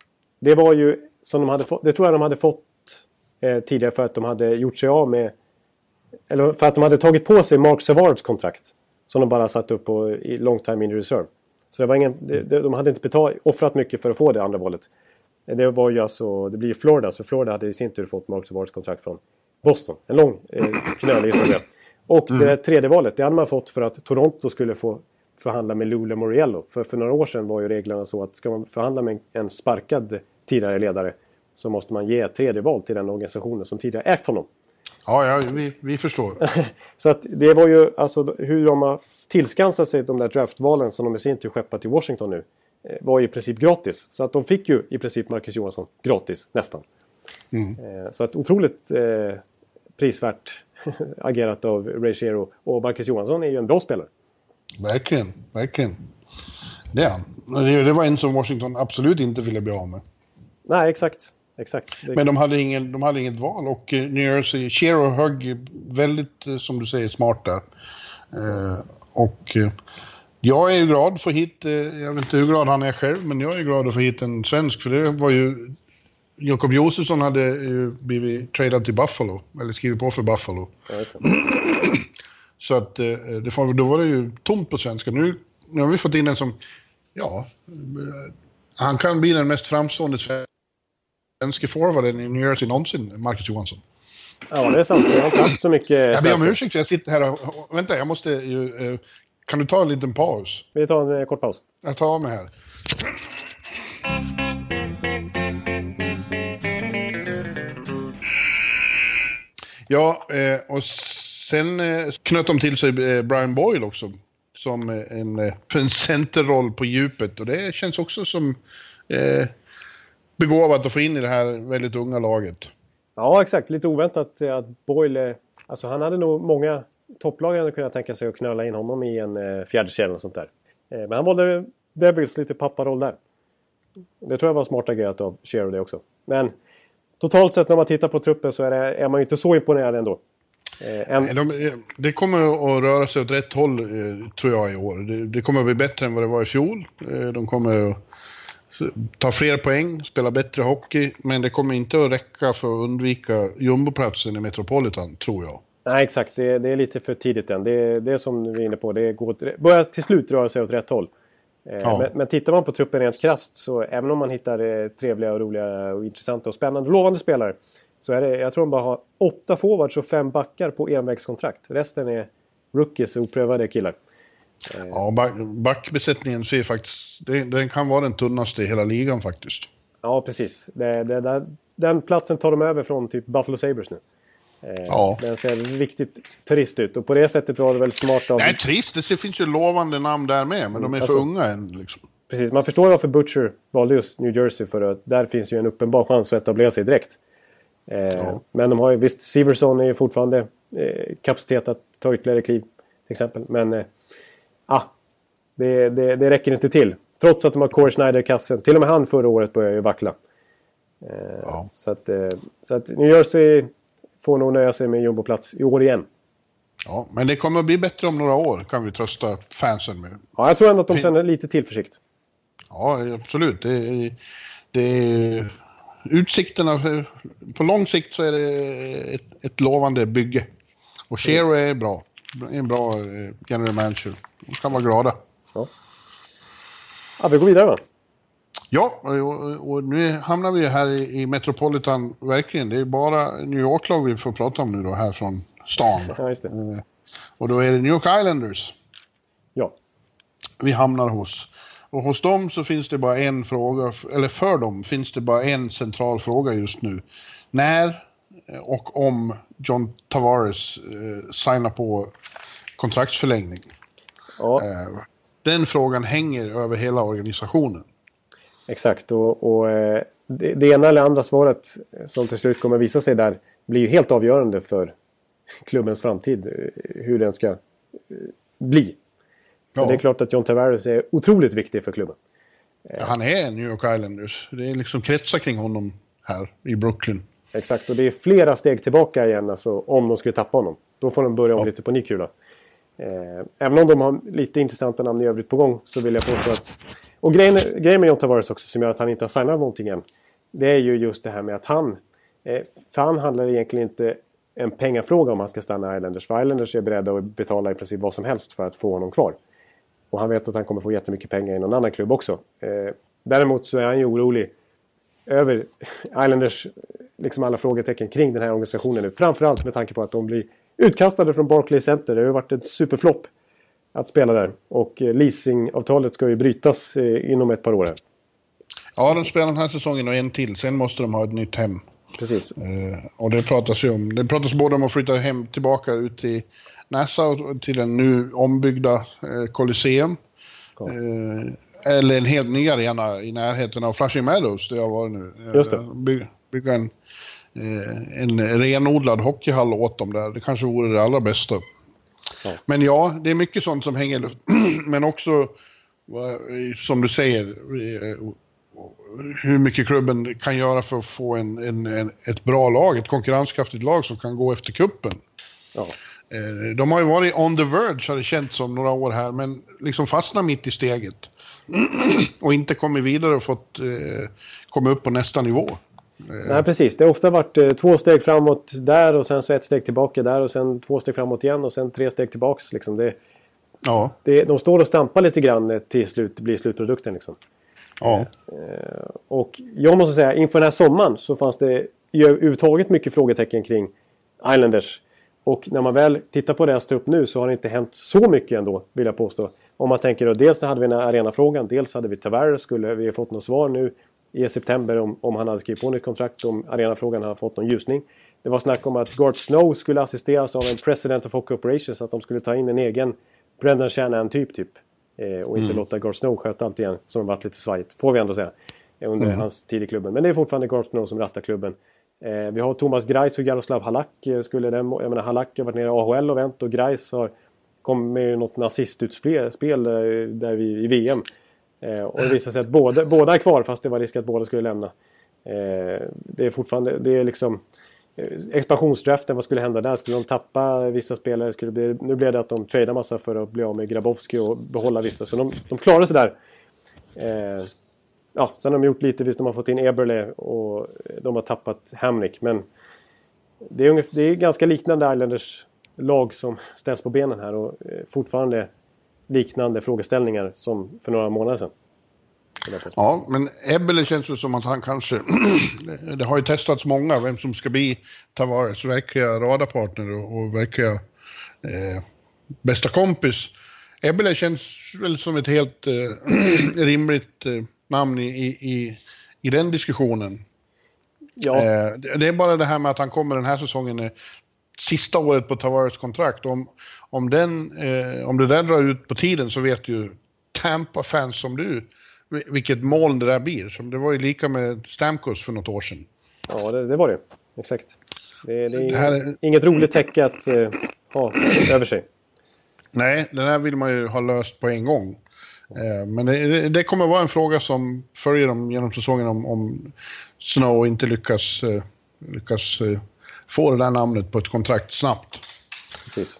det var ju som de hade fått, det tror jag de hade fått tidigare för att de hade gjort sig av med eller för att de hade tagit på sig Mark Savards kontrakt som de bara satt upp på i long time in reserve. Så det var de hade inte offrat mycket för att få det andra valet. Det var ju alltså, det blir Florida, så Florida hade i sin tur fått Mark Savards kontrakt från Boston. En lång knölig historia. Och det tredje valet, det hade man fått för att Toronto skulle få förhandla med Lou Lamoriello. För några år sedan var ju reglerna så att ska man förhandla med en sparkad tidigare ledare så måste man ge ett tredje val till den organisationen som tidigare ägt honom. Ja, vi förstår. Så att det var ju alltså hur de har tillskansat sig de där draftvalen som de i sin tur skeppar till Washington nu var ju i princip gratis. Så att de fick ju i princip Marcus Johansson gratis nästan. Så att otroligt prisvärt agerat av Ray Shero. Och Marcus Johansson är ju en bra spelare. Verkligen. Det är han. Det var en som Washington absolut inte ville bli av med. Nej, exakt. Men de hade inget val och New Jersey, Shero högg väldigt, som du säger, smart där. Jag är ju glad för hit, jag vet inte hur glad han är själv, men jag är glad att få hit en svensk, för det var ju Jakob Josefsson hade ju blivit tradad till Buffalo, eller skrivit på för Buffalo. Ja, just det. Så att då var det ju tomt på svenska. Nu har vi fått in en som, han kan bli den mest framstående svenska forwarden i New Jersey någonsin, Marcus Johansson. Ja, det är sant. Jag har inte haft så mycket jag ber om ursäkt, jag sitter här och vänta, jag måste ju... Kan du ta en liten paus? Vi tar en kort paus. Jag tar av mig här. Ja, och sen knöt de till sig Brian Boyle också. Som en centerroll på djupet. Och det känns också som begåvat att få in i det här väldigt unga laget. Ja, exakt. Lite oväntat att Boyle... Alltså han hade nog många... Topplagen hade kunnat tänka sig att knöla in honom i en fjärde kedja och sånt där. Men han valde Devils lite papparoll där. Det tror jag var smart agerat av Shero det också. Men totalt sett när man tittar på truppen så är man ju inte så imponerad ändå. Det kommer att röra sig åt rätt håll tror jag i år. Det kommer att bli bättre än vad det var i fjol. De kommer att ta fler poäng, spela bättre hockey. Men det kommer inte att räcka för att undvika jumboplatsen i Metropolitan, tror jag. Nej, exakt. Det är lite för tidigt än. Det är som vi är inne på. Det börjar till slut röra sig åt rätt håll. Men tittar man på truppen rent krasst så även om man hittar trevliga och roliga och intressanta och spännande lovande spelare så är det, jag tror de bara har 8 forwards och 5 backar på envägskontrakt. Resten är rookies och oprövade killar. Ja, backbesättningen ser faktiskt, den kan vara den tunnaste i hela ligan faktiskt. Ja, precis. Den platsen tar de över från typ Buffalo Sabres nu. Ja. Den ser riktigt trist ut. Och på det sättet var det väl smart av... Nej, trist. Det finns ju lovande namn där med. Men de är för unga än liksom. Precis, man förstår varför Butcher valde just New Jersey. För att där finns ju en uppenbar chans att etablera sig direkt. Men de har ju, visst, Severson är ju fortfarande kapacitet att ta ytterligare kliv. Till exempel. Men det räcker inte till. Trots att de har Corey Schneider i kassen. Till och med han förra året började ju vackla. Så att New Jersey... får nog nöja sig med jumboplats i år igen. Ja, men det kommer att bli bättre om några år, kan vi trösta fansen med. Ja, jag tror ändå att de känner lite tillförsikt. Ja, absolut. Det är utsikterna, på lång sikt så är det ett lovande bygge. Och Shero är bra. En bra general manager. De kan vara glada. Ja, vi går vidare va? Ja, och nu hamnar vi här i Metropolitan, verkligen. Det är bara New York-lag vi får prata om nu då, här från stan. Ja, just det. Och då är det New York Islanders. Ja. Vi hamnar hos. Och hos dem så finns det bara en fråga, eller för dem finns det bara en central fråga just nu. När och om John Tavares signar på kontraktsförlängning. Ja. Den frågan hänger över hela organisationen. Exakt, och det ena eller andra svaret som till slut kommer visa sig där blir ju helt avgörande för klubbens framtid, hur den ska bli. Ja. Det är klart att John Tavares är otroligt viktig för klubben. Ja, han är New York Islanders. Det är liksom kretsar kring honom här i Brooklyn. Exakt, och det är flera steg tillbaka igen alltså, om de skulle tappa honom. Då får de börja om lite på ny kula. Även om de har lite intressanta namn i övrigt på gång så vill jag påstå att... Och grejen med John Tavares också som gör att han inte har signat någonting än. Det är ju just det här med att han... För han handlar egentligen inte en pengafråga om han ska stanna i Islanders. För Islanders är beredda att betala i princip vad som helst för att få honom kvar. Och han vet att han kommer få jättemycket pengar i någon annan klubb också. Däremot så är han ju orolig över Islanders, liksom alla frågetecken kring den här organisationen nu. Framförallt med tanke på att de blir utkastade från Barclays Center. Det har ju varit ett superflopp att spela där. Och leasingavtalet ska ju brytas inom ett par år här. Ja, de spelar den här säsongen och en till. Sen måste de ha ett nytt hem. Precis. Och det pratas ju om. Det pratas både om att flytta hem tillbaka ut till Nassau till den nu ombyggda Colosseum. Ja. Eller en helt ny arena i närheten av Flushing Meadows där jag var nu. Just det. Bygga en renodlad hockeyhall åt dem där. Det kanske vore det allra bästa. Ja. Men ja, det är mycket sånt som hänger. Men också, som du säger, hur mycket klubben kan göra för att få ett bra lag, ett konkurrenskraftigt lag som kan gå efter kuppen. Ja. De har ju varit on the verge, har det känts som några år här, men liksom fastnat mitt i steget. Och inte kommit vidare och fått komma upp på nästa nivå. Nej, precis. Det har ofta varit 2 steg framåt där och sen så 1 steg tillbaka där och sen 2 steg framåt igen och sen 3 steg tillbaks. Liksom. De står och stampar lite grann till slut, blir slutprodukten. Liksom. Ja. Och jag måste säga, inför den här sommaren så fanns det överhuvudtaget mycket frågetecken kring Islanders. Och när man väl tittar på deras trupp nu så har det inte hänt så mycket ändå, vill jag påstå. Om man tänker då, dels hade vi den här arenafrågan, dels hade vi Tavares, skulle vi ha fått något svar nu i september om han hade skrivit på nytt kontrakt, om arenafrågan hade fått någon ljusning. Det var snack om att Gart Snow skulle assisteras av en president of hockey operations, att de skulle ta in en egen Brendan Shanahan-typ. Och inte låta Gart Snow sköta allt igen, som varit lite svajigt, får vi ändå säga, under hans tid i klubben. Men det är fortfarande Gart Snow som rattar klubben. Vi har Thomas Greiss och Jaroslav Halak. Halak har varit nere i AHL och vänt, och Greiss har kommit med något nazistutspel där i VM. Och det visar sig att båda är kvar, fast det var risk att båda skulle lämna. Det är fortfarande, det är liksom expansionsdraften, vad skulle hända där? Skulle de tappa vissa spelare? Nu blev det att de tradar massa för att bli av med Grabowski och behålla vissa. Så de klarar sig där. Sen har de gjort lite, visst de har fått in Eberle och de har tappat Hamnick. Men det är ganska liknande Islanders lag som ställs på benen här, och fortfarande liknande frågeställningar som för några månader sedan. Ja, men Eberle känns ju som att han kanske det har ju testats många vem som ska bli Tavares verkliga radarpartner och verkliga bästa kompis. Eberle känns väl som ett helt rimligt namn i den diskussionen. Ja. Det är bara det här med att han kommer den här säsongen sista året på Tavares kontrakt. Om det där drar ut på tiden så vet ju Tampa-fans som du vilket moln det där blir. Som det var ju lika med Stamkos för något år sedan. Ja, det var det. Exakt. Det är inget roligt täcke att ha över sig. Nej, den här vill man ju ha löst på en gång. Men det kommer vara en fråga som följer dem genom säsongen om Snow inte lyckas få det där namnet på ett kontrakt snabbt. Precis.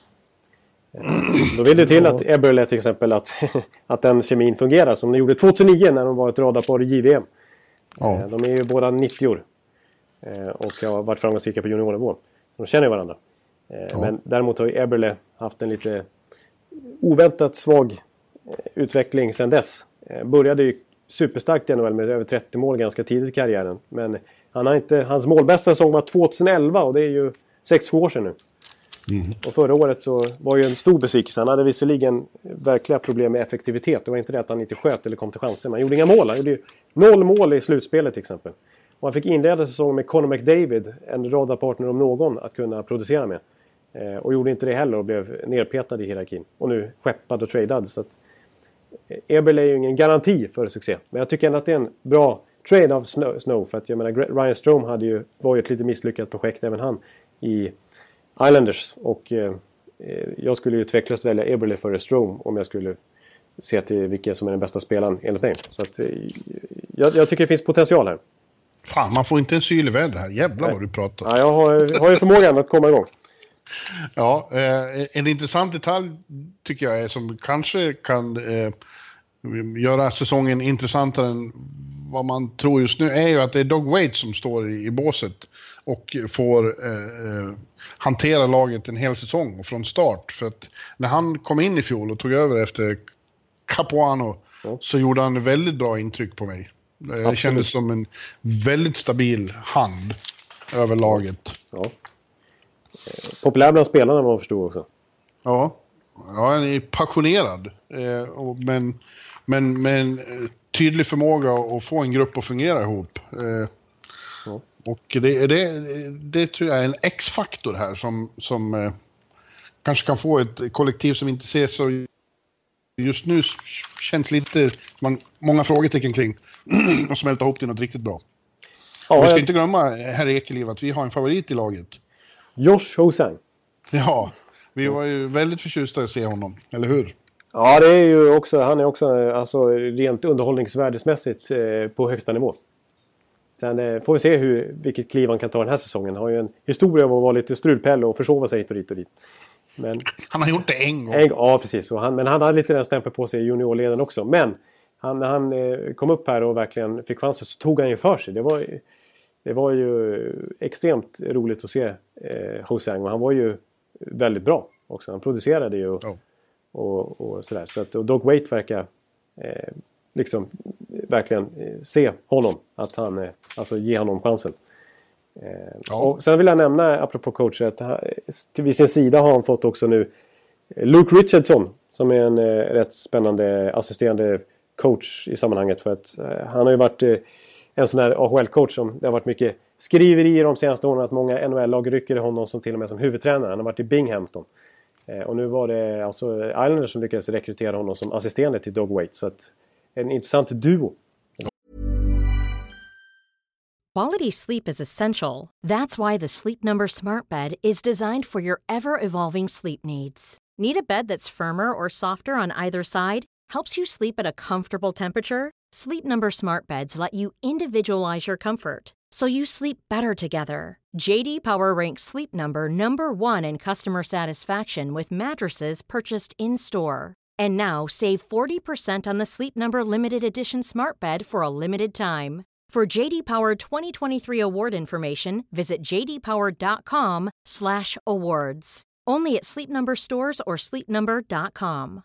Då vill det till att Eberle till exempel att den kemin fungerar som de gjorde 2009 när de var ett radarpar i JVM. Ja. De är ju båda 90 år och har varit framgångsrika på juniornivå. Så de känner ju varandra. Ja. Men däremot har ju Eberle haft en lite oväntat svag utveckling sedan dess. Började ju superstarkt i NHL med över 30 mål ganska tidigt i karriären. Men hans målbästa säsong var 2011 och det är ju 6-7 år sedan nu. Och förra året så var ju en stor besvikelse. Han hade visserligen verkliga problem med effektivitet. Det var inte det att han inte sköt eller kom till chanser. Men han gjorde inga mål. Han gjorde ju 0 mål i slutspelet till exempel. Och han fick inleda säsongen med Connor McDavid, en radarpartner om någon, att kunna producera med. Och gjorde inte det heller och blev nerpetad i hierarkin. Och nu skeppad och tradad. Så att Eberle är ju ingen garanti för succé. Men jag tycker ändå att det är en bra trade av Snow. För att jag menar, Ryan Strome var ju ett lite misslyckat projekt även han i Islanders. Och jag skulle ju tveklöst välja Eberle före Strome om jag skulle se till vilken som är den bästa spelaren enligt mig. Så att jag tycker det finns potential här. Fan, man får inte en syl i väder här. Jävlar vad du pratar. Ja, jag har ju förmågan att komma igång. Ja, en intressant detalj tycker jag är som kanske kan göra säsongen intressantare än vad man tror just nu är ju att det är Doug Weight som står i båset och får hantera laget en hel säsong och från start. För att när han kom in i fjol och tog över efter Capuano så gjorde han väldigt bra intryck på mig. Det kändes som en väldigt stabil hand över laget. Ja. Populär bland spelarna man förstår också. Ja, han är passionerad. Men med en tydlig förmåga att få en grupp att fungera ihop. Och det tror jag är en X-faktor här som kanske kan få ett kollektiv som inte ser så just nu känns lite många frågetecken kring och smälta ihop till något riktigt bra. Ja, vi ska inte glömma herr Ekeliv att vi har en favorit i laget. Josh Ho-Sang. Ja, vi var ju väldigt förtjusta att se honom, eller hur? Ja, det är ju också, han är också alltså, rent underhållningsvärdesmässigt på högsta nivå. Sen får vi se vilket kliv han kan ta den här säsongen. Han har ju en historia av att vara lite strulpelle och försova sig hit och dit och dit. Men, han har gjort det en gång. Ja, precis. Men han hade lite den stämpel på sig i juniorleden också. Men när han kom upp här och verkligen fick chansen så tog han ju för sig. Det var ju extremt roligt att se Ho-Sang. Och han var ju väldigt bra också. Han producerade ju och sådär. Så att Doug Weight verkar liksom verkligen se honom. Att han alltså ge honom chansen. Och sen vill jag nämna, apropå coacher, att vid sin sida har han fått också nu Luke Richardson, som är en rätt spännande assisterande coach i sammanhanget. För att han har ju varit en sån här AHL-coach som det har varit mycket skriverier de senaste åren att många NHL-lag rycker honom som till och med som huvudtränare. Han har varit i Binghamton. Och nu var det alltså Islanders som lyckades rekrytera honom som assisterande till Doug Weight. Så att en intressant duo. Quality sleep is essential. That's why the Sleep Number Smart Bed is designed for your ever-evolving sleep needs. Need a bed that's firmer or softer on either side? Helps you sleep at a comfortable temperature? Sleep Number Smart Beds let you individualize your comfort, so you sleep better together. JD Power ranks Sleep Number #1 in customer satisfaction with mattresses purchased in-store. And now save 40% on the Sleep Number Limited Edition Smart Bed for a limited time. For JD Power 2023 award information, visit jdpower.com/awards. Only at Sleep Number stores or sleepnumber.com.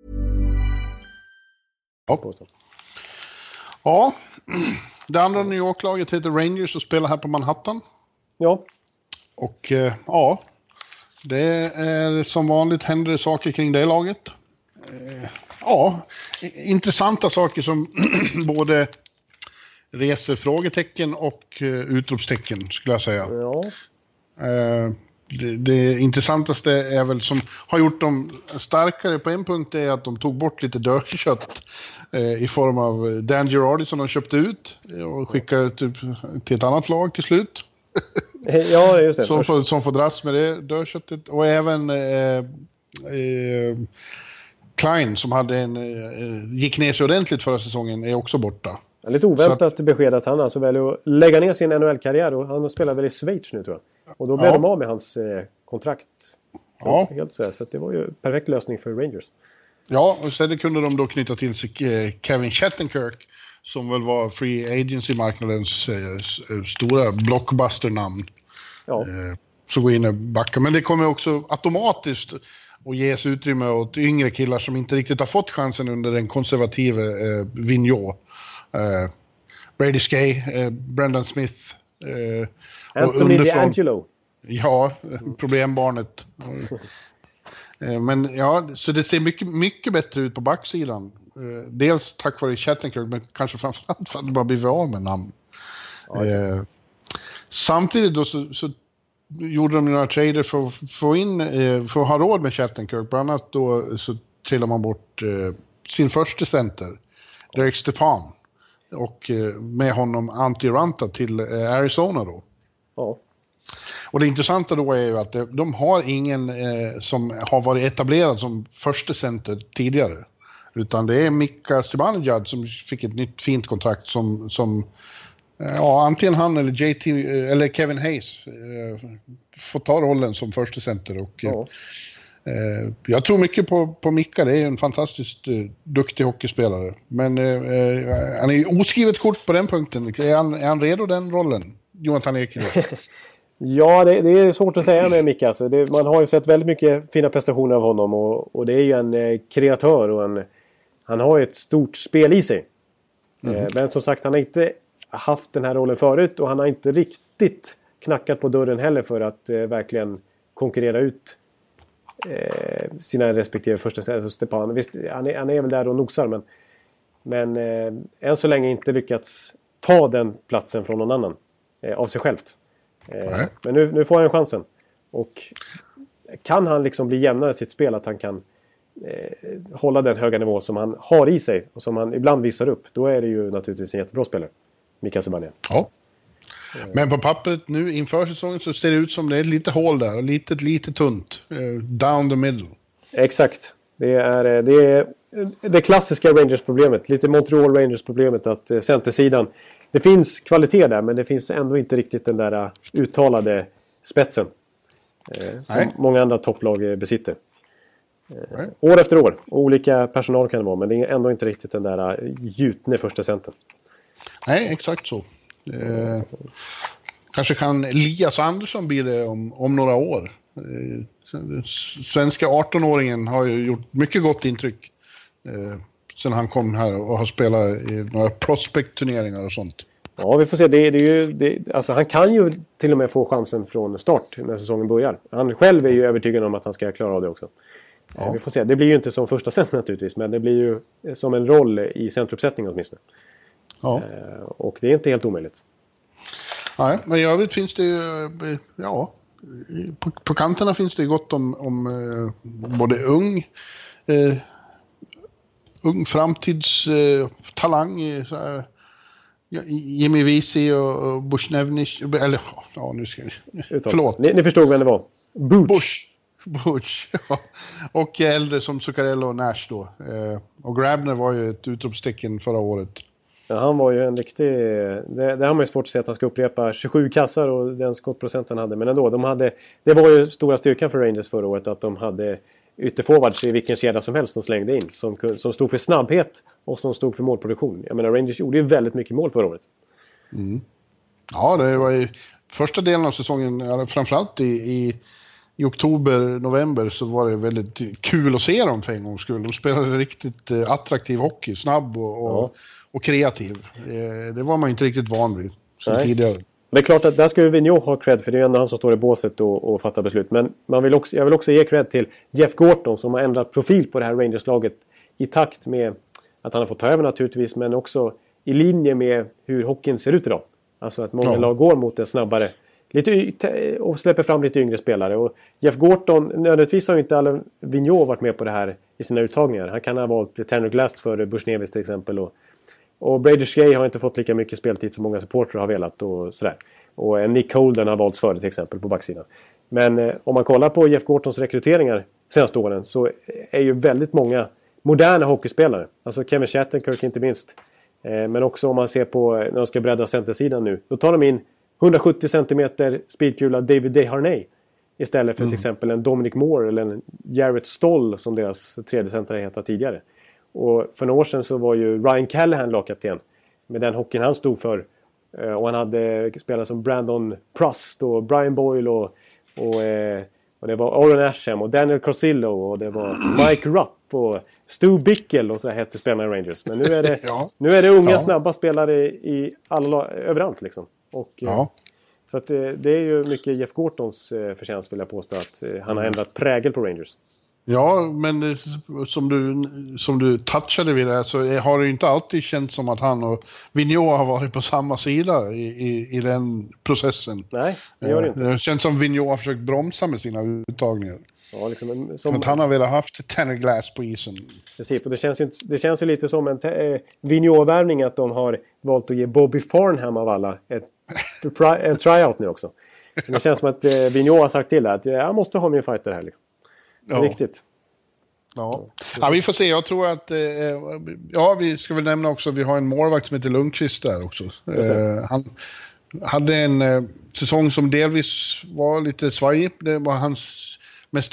Ja, det andra New York-laget heter Rangers och spelar här på Manhattan. Ja. Och det är som vanligt händer saker kring det laget. Intressanta saker som både reser frågetecken och utropstecken skulle jag säga. Ja. Det intressantaste är väl som har gjort dem starkare på en punkt är att de tog bort lite dörrkött i form av Dan Girardi som de köpte ut och skickade till ett annat lag till slut. Ja, just det. som får dras med det dörrköttet. Och även Klein som hade gick ner sig ordentligt förra säsongen är också borta. Lite oväntat besked att han alltså väljer att lägga ner sin NHL-karriär och han spelar väl i Schweiz nu tror jag. Och då blev de av med hans kontrakt. Ja. Helt så att det var ju en perfekt lösning för Rangers. Ja, och sen kunde de då knyta till sig Kevin Shattenkirk som väl var free agency-marknadens stora blockbuster-namn. Ja. Så gå in och backa. Men det kommer också automatiskt att ges utrymme åt yngre killar som inte riktigt har fått chansen under den konservative Vigneault. Brady Skay, Brendan Smith Anthony DeAngelo. Ja, problembarnet. Men ja, så det ser mycket, mycket bättre ut på backsidan. Dels tack vare Shattenkirk, men kanske framförallt för att det bara blivit av med namn. Samtidigt då så gjorde de några trader för att för att ha råd med Shattenkirk. Bland annat då så trillar man bort sin första center, Derek Stepan. Och med honom Antti Ranta till Arizona då. Ja. Och det intressanta då är ju att de har ingen som har varit etablerad som första center tidigare. Utan det är Mika Zibanejad som fick ett nytt fint kontrakt som antingen han eller JT eller Kevin Hayes får ta rollen som första center. Och jag tror mycket på Mika. Det är en fantastiskt duktig hockeyspelare. Men han är oskrivet kort på den punkten. Är han redo den rollen? Jonathan Ekelöf? Ja, det är svårt att säga med Micke. Alltså. Man har ju sett väldigt mycket fina prestationer av honom. Och det är ju en kreatör. Och han har ju ett stort spel i sig. Men som sagt, han har inte haft den här rollen förut. Och han har inte riktigt knackat på dörren heller för att verkligen konkurrera ut sina respektive första. Alltså Stepan, visst, han är väl där och nosar. Men än så länge inte lyckats ta den platsen från någon annan. Av sig självt. Men nu får han chansen. Och kan han liksom bli jämnare i sitt spel, att han kan hålla den höga nivå som han har i sig och som han ibland visar upp, då är det ju naturligtvis en jättebra spelare, Mika Zibanejad. Ja. Men på pappret nu inför säsongen så ser det ut som det är lite hål där och lite tunt. Down the middle. Exakt. Det är det klassiska Rangers-problemet. Lite Montreal Rangers-problemet att centersidan, det finns kvalitet där, men det finns ändå inte riktigt den där uttalade spetsen som många andra topplag besitter. År efter år. Och olika personal kan det vara, men det är ändå inte riktigt den där gjutne första centern. Nej, exakt så. Kanske kan Elias Andersson bli det om några år. Svenska 18-åringen har ju gjort mycket gott intryck sen han kom här och har spelat i några prospect-turneringar och sånt. Ja, vi får se. Alltså, han kan ju till och med få chansen från start när säsongen börjar. Han själv är ju övertygad om att han ska klara av det också. Ja. Vi får se. Det blir ju inte som första center naturligtvis, men det blir ju som en roll i centruppsättningen åtminstone. Ja. Och det är inte helt omöjligt. Nej, men i övrigt finns det ju, på kanterna finns det gott om både ung framtidstalang, Jimmy Vesey och Bushnevich, eller nu ska vi... Förlåt. Ni förstod vem det var. Butch, ja. Och äldre som Zuccarello och Nash då. Och Grabner var ju ett utropstecken förra året. Ja, han var ju en riktig... Det har man ju svårt att säga att han ska upprepa 27 kassar och den skottprocenten han hade. Men ändå, det var ju stora styrkan för Rangers förra året att de hade ytterforwards i vilken kedja som helst de slängde in. Som stod för snabbhet och som stod för målproduktion. Jag menar, Rangers gjorde ju väldigt mycket mål förra året. Mm. Ja, det var ju första delen av säsongen, framförallt i oktober-november, så var det väldigt kul att se dem för en gångs skull. De spelade riktigt attraktiv hockey, snabb och kreativ. Det var man inte riktigt van vid som tidigare. Det är klart att där ska ju Vigneault ha cred, för det är ändå han som står i båset och fattar beslut. Men jag vill också ge cred till Jeff Gorton som har ändrat profil på det här Rangers-laget i takt med att han har fått ta över naturligtvis, men också i linje med hur hockeyn ser ut idag. Alltså att många lag går mot det snabbare och släpper fram lite yngre spelare. Och Jeff Gorton, nödvändigtvis har ju inte alla Vigneault varit med på det här i sina uttagningar. Han kan ha valt Tanner Glass för Bushnevich till exempel. Och Brady Skjei har inte fått lika mycket speltid som många supportrar har velat och sådär. Och Nick Holden har valts före till exempel på backsidan. Men om man kollar på Jeff Gortons rekryteringar senaste åren så är ju väldigt många moderna hockeyspelare. Alltså Kevin Shattenkirk inte minst. Men också om man ser på när de ska bredda centersidan nu. Då tar de in 170 cm speedkula David Desharnais istället för till exempel en Dominic Moore eller en Jarrett Stoll som deras tredje centrare heter tidigare. Och för några år sedan så var ju Ryan Callahan lagkapten med den hockeyn han stod för. Och han hade spelare som Brandon Prust och Brian Boyle och det var Oren Asham och Daniel Corsillo och det var Mike Rupp och Stu Bickel och så hette spelarna i Rangers. Men nu är det unga snabba spelare i överallt liksom. Och, så att det är ju mycket Jeff Gortons förtjänst vill jag påstå att han har ändrat prägel på Rangers. Ja, men som du touchade vid det så har det ju inte alltid känts som att han och Vigneault har varit på samma sida i den processen. Nej, det gör det inte. Det känns som Vigneault har försökt bromsa med sina uttagningar. Ja, liksom, att han har velat haft Tanner Glass på isen. Precis, och det känns ju lite som en Vigneault-värvning att de har valt att ge Bobby Farnham av alla en tryout nu också. Det känns som att Vigneault har sagt till att jag måste ha min fighter här liksom. Riktigt. Ja, vi får se. Jag tror att vi ska väl nämna också vi har en målvakt som heter Lundqvist där också. Han hade en säsong som delvis var lite svajig. Det var hans mest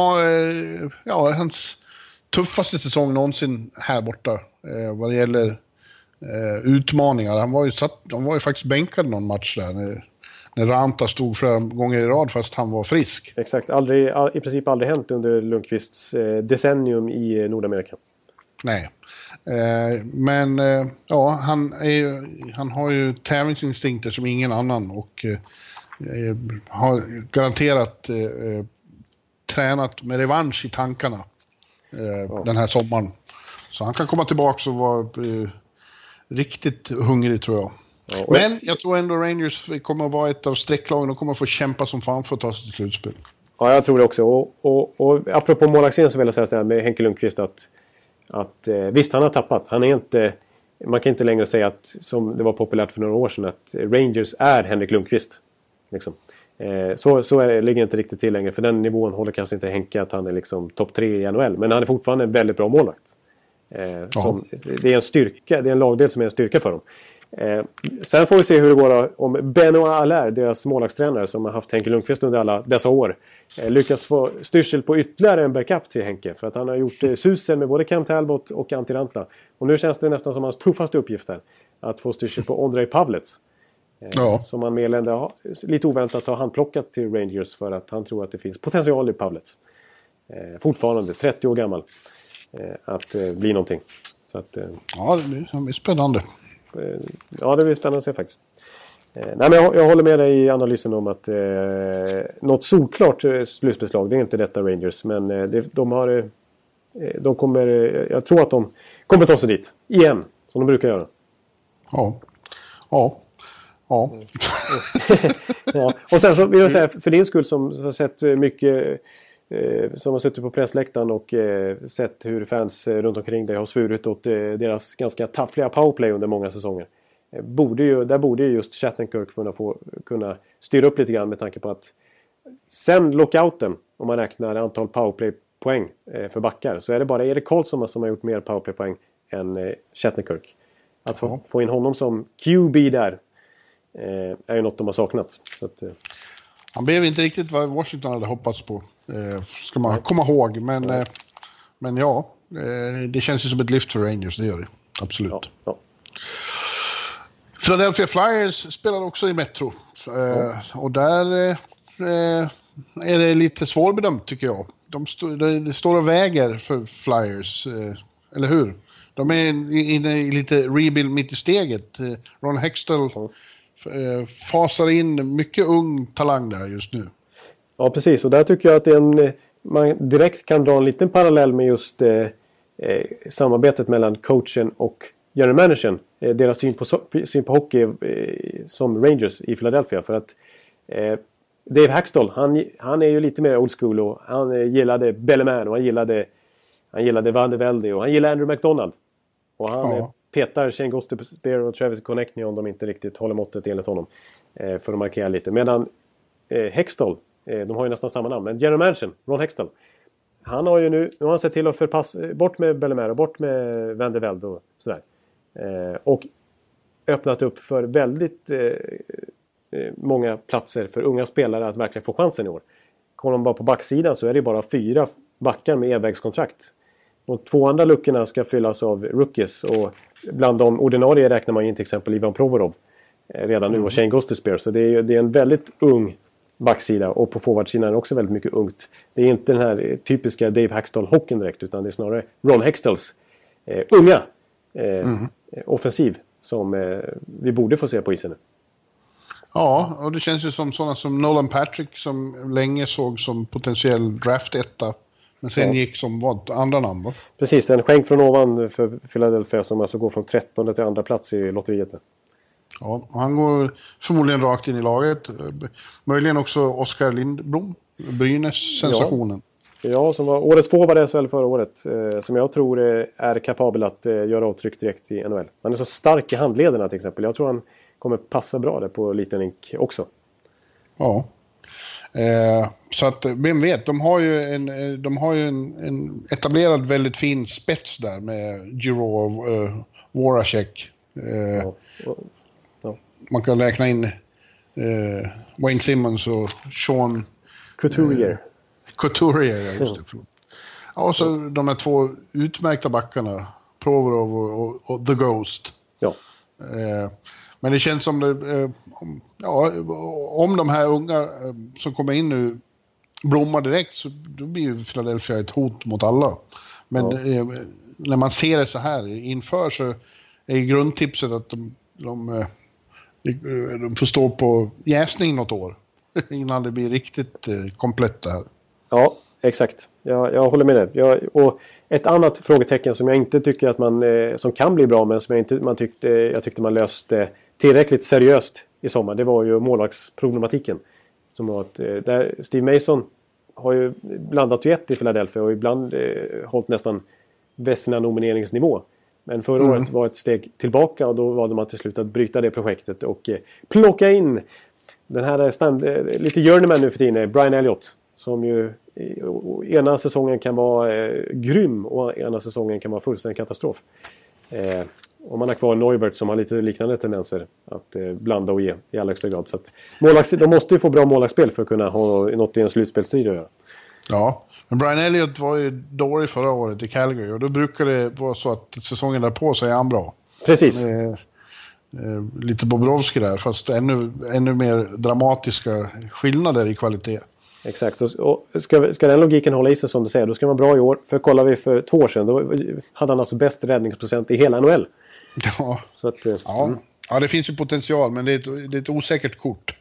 hans tuffaste säsong någonsin här borta vad det gäller utmaningar. Han var ju faktiskt bänkad någon match där. när Ranta stod flera gånger i rad fast han var frisk. Exakt, i princip aldrig hänt under Lundqvists decennium i Nordamerika. Nej. Men ja, han har ju tävlingsinstinkter som ingen annan och har garanterat tränat med revansch i tankarna den här sommaren. Så han kan komma tillbaka och vara riktigt hungrig, tror jag. Ja, men jag tror ändå Rangers kommer att vara ett av strecklagen och kommer att få kämpa som fan för att ta sig till slutspel. Ja, jag tror det också. Och apropå målvaktssidan så vill jag säga så här med Henke Lundqvist att visst, han har tappat. Han är inte, man kan inte längre säga att, som det var populärt för några år sedan, att Rangers är Henrik Lundqvist. Liksom. Ligger inte riktigt till längre. För den nivån håller kanske inte Henke att han är liksom topp 3 i NHL. Men han är fortfarande en väldigt bra målvakt. Det är en styrka, det är en lagdel som är en styrka för dem. Sen får vi se hur det går om Benoit Allaire, deras målvaktstränare som har haft Henke Lundqvist under alla dessa år, lyckas få styrsel på ytterligare en backup till Henke. För att han har gjort susen med både Cam Talbot och Antti Ranta. Och nu känns det nästan som hans tuffaste uppgift här, att få styrsel på Ondrej Pavlets. Som han mer eller mindre lite oväntat har handplockat till Rangers för att han tror att det finns potential i Pavlets. Fortfarande 30 år gammal. Att bli någonting. Så att, ja, det blir spännande. Ja, det blir spännande att se faktiskt. Nej, men jag håller med dig i analysen om att något solklart slutspelslag, det är inte detta Rangers. Men de kommer, jag tror att de kommer ta sig dit. Igen, som de brukar göra. Ja. Ja. Och sen så vill jag säga, för din skull som har sett mycket, som har suttit på pressläktaren och sett hur fans runt omkring dig har svurit åt deras ganska taffliga powerplay under många säsonger. Där borde ju just Shattenkirk kunna styra upp lite grann, med tanke på att sen lockouten, om man räknar antal powerplay-poäng för backar, så är det bara Erik Karlsson som har gjort mer powerplay-poäng än Shattenkirk. Att få in honom som QB där är ju något de har saknat. Så att, han blev inte riktigt vad Washington hade hoppats på. Ska man komma ihåg. Men ja, det känns ju som ett lyft för Rangers, det gör det. Absolut. Ja. Philadelphia Flyers spelar också i Metro. Och där är det lite svårbedömt, tycker jag. Det står och väger för Flyers, eller hur? De är inne i lite rebuild mitt i steget. Ron Hextall fasar in mycket ung talang där just nu. Ja, precis. Och där tycker jag att man direkt kan dra en liten parallell med just samarbetet mellan coachen och general managern. Deras syn på hockey som Rangers i Philadelphia. För att Dave Haxtell, han är ju lite mer old school, och han gillade Belleman, och han gillade Van de Velde, och han gillade Andrew McDonald. Och han petar Shane Gostisbehere och Travis Konechny om de inte riktigt håller måttet enligt honom. För att markera lite. Medan Hextall, de har ju nästan samma namn, men general manager Ron Hextall, han har ju nu har han sett till att bort med Bellemare och bort med Van de Velde och sådär. Och öppnat upp för väldigt många platser för unga spelare att verkligen få chansen i år. Kollar man bara på backsidan så är det bara 4 backar med e-vägskontrakt. De 2 andra luckorna ska fyllas av rookies, och bland de ordinarie räknar man in till exempel Ivan Provorov redan nu, och Shane Gostisbehere. Så det är en väldigt ung backsida, och på forwardsidan är det också väldigt mycket ungt. Det är inte den här typiska Dave Haxtell-hockeyn direkt, utan det är snarare Ron Hextalls unga offensiv som vi borde få se på isen nu. Ja, och det känns ju som sådana som Nolan Patrick, som länge såg som potentiell draft-etta, men sen gick som andra namn. Precis, en skänk från ovan för Philadelphia som alltså går från 13 till andra plats i lotteriet. Ja, han går förmodligen rakt in i laget. Möjligen också Oskar Lindblom, Brynäs-sensationen. Ja, som var årets forward i SHL förra året. Som jag tror är kapabel att göra avtryck direkt i NHL. Han är så stark i handlederna till exempel. Jag tror han kommer passa bra där på liten ink också. Ja. Så att, vem vet, de har ju en etablerad väldigt fin spets där med Giro och Voracek. Man kan räkna in Wayne Simmons och Sean Couturier. Ja, just det. Ja, och så de här 2 utmärkta backarna, Provorov och The Ghost. Ja. Men det känns som det, om de här unga som kommer in nu blommar direkt, så då blir ju Philadelphia ett hot mot alla. Men när man ser det så här inför, så är grundtipset att de får stå på jäsning något år innan det blir riktigt komplett det här. Ja, exakt. Jag håller med dig. Och ett annat frågetecken som jag inte tycker att man som kan bli bra, men som jag tyckte man löste tillräckligt seriöst i sommar, det var ju målvaktsproblematiken. Som var att där Steve Mason har ju blandat i Philadelphia och ibland hållit nästan Vezina nomineringsnivå. Men förra året var ett steg tillbaka, och då valde man till slut att bryta det projektet och plocka in den här lite journeyman nu för tiden, Brian Elliott, som ju ena säsongen kan vara grym och ena säsongen kan vara fullständig katastrof. Och man har kvar Neubert som har lite liknande tendenser att blanda och ge i allra högsta grad. Så att de måste ju få bra målvaktsspel för att kunna ha något i en slutspelstid att göra. Ja, men Brian Elliott var ju dålig förra året i Calgary, och då brukar det vara så att säsongen därpå så är han bra. Precis. Lite Bobrovski där, fast ännu mer dramatiska skillnader i kvalitet. Exakt, och ska den logiken hålla i sig som du säger, då ska man vara bra i år. För kollar vi för 2 år sedan, då hade han alltså bäst räddningsprocent i hela NHL. Ja, så att, ja, det finns ju potential, men det är ett osäkert kort.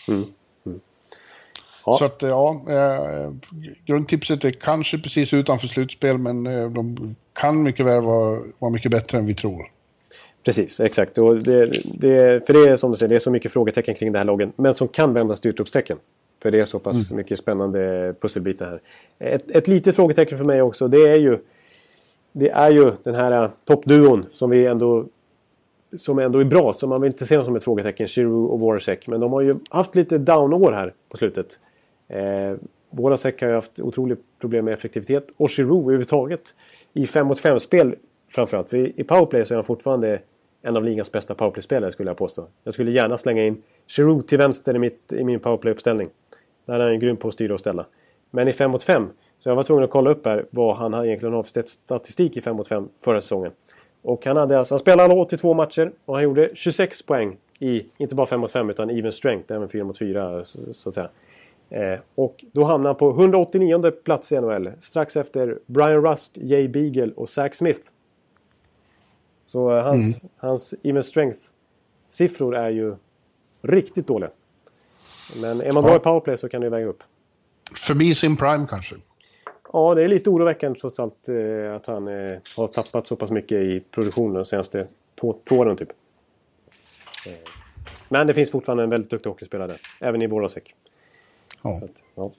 Ja. Så att grundtipset är kanske precis utanför slutspel, men de kan mycket väl vara mycket bättre än vi tror. Precis, exakt. Och för det är som du säger, det är så mycket frågetecken kring det här lagen, men som kan vändas till utropstecken. För det är så pass mycket spännande pusselbitar här. Ett litet frågetecken för mig också, det är ju den här toppduon som ändå är bra, som man vill inte se dem som ett frågetecken, Giroux och Voracek. Men de har ju haft lite down-år här på slutet. Voracek har ju haft otroligt problem med effektivitet, och Giroux överhuvudtaget i 5-mot-5-spel framförallt. För i powerplay så är han fortfarande en av ligans bästa powerplay-spelare, skulle jag påstå. Jag skulle gärna slänga in Giroux till vänster i min powerplay-uppställning. Där är han grym på att styra och ställa. Men i 5-mot-5, så jag var tvungen att kolla upp här vad han egentligen har för statistik i 5-mot-5 förra säsongen. Och han spelade 82 matcher och han gjorde 26 poäng i inte bara 5-mot-5 utan even strength, även 4-mot-4 så att säga. Och då hamnade han på 189 plats i NHL, strax efter Brian Rust, Jay Beagle och Zach Smith. Så hans even strength-siffror är ju riktigt dåliga. Men är man bra i powerplay så kan det väga upp. Förbi sin prime kanske. Ja, det är lite oroväckande trots allt att han har tappat så pass mycket i produktionen de senaste 2 åren typ. Men det finns fortfarande en väldigt duktig hockeyspelare där, även i Voracek. Ja. Så att,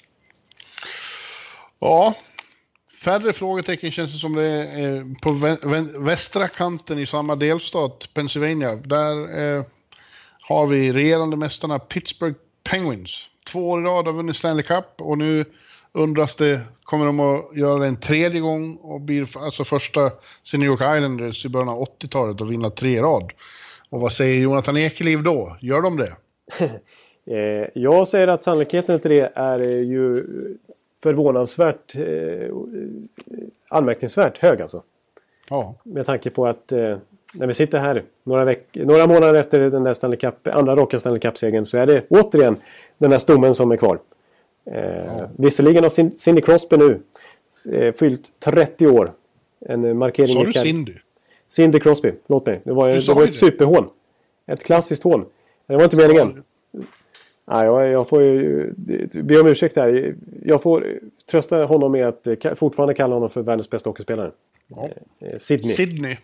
ja, färre frågetecken känns det som det är på västra kanten i samma delstat, Pennsylvania. Där har vi regerande mästarna Pittsburgh Penguins. 2 år i rad har vunnit Stanley Cup, och nu undras det, kommer de att göra det en 3:e gång och blir alltså första sen New York Islanders i början av 80-talet och vinna 3 i rad. Och vad säger Jonathan Ekeliv då? Gör de det? Jag säger att sannolikheten till det är ju förvånansvärt anmärkningsvärt hög alltså. Ja. Med tanke på att när vi sitter här några månader efter den där andra raka Stanley Cup-segern, så är det återigen den där stommen som är kvar. Visserligen har Sidney Crosby nu fyllt 30 år. En markering. Sa du Cindy? Cindy Crosby, låt mig. Det var ett superhån. Ett klassiskt hån. Det var inte meningen. Nej, jag får ju be om ursäkt här. Jag får trösta honom med att fortfarande kalla honom för världens bästa hockeyspelare. Ja. Sydney.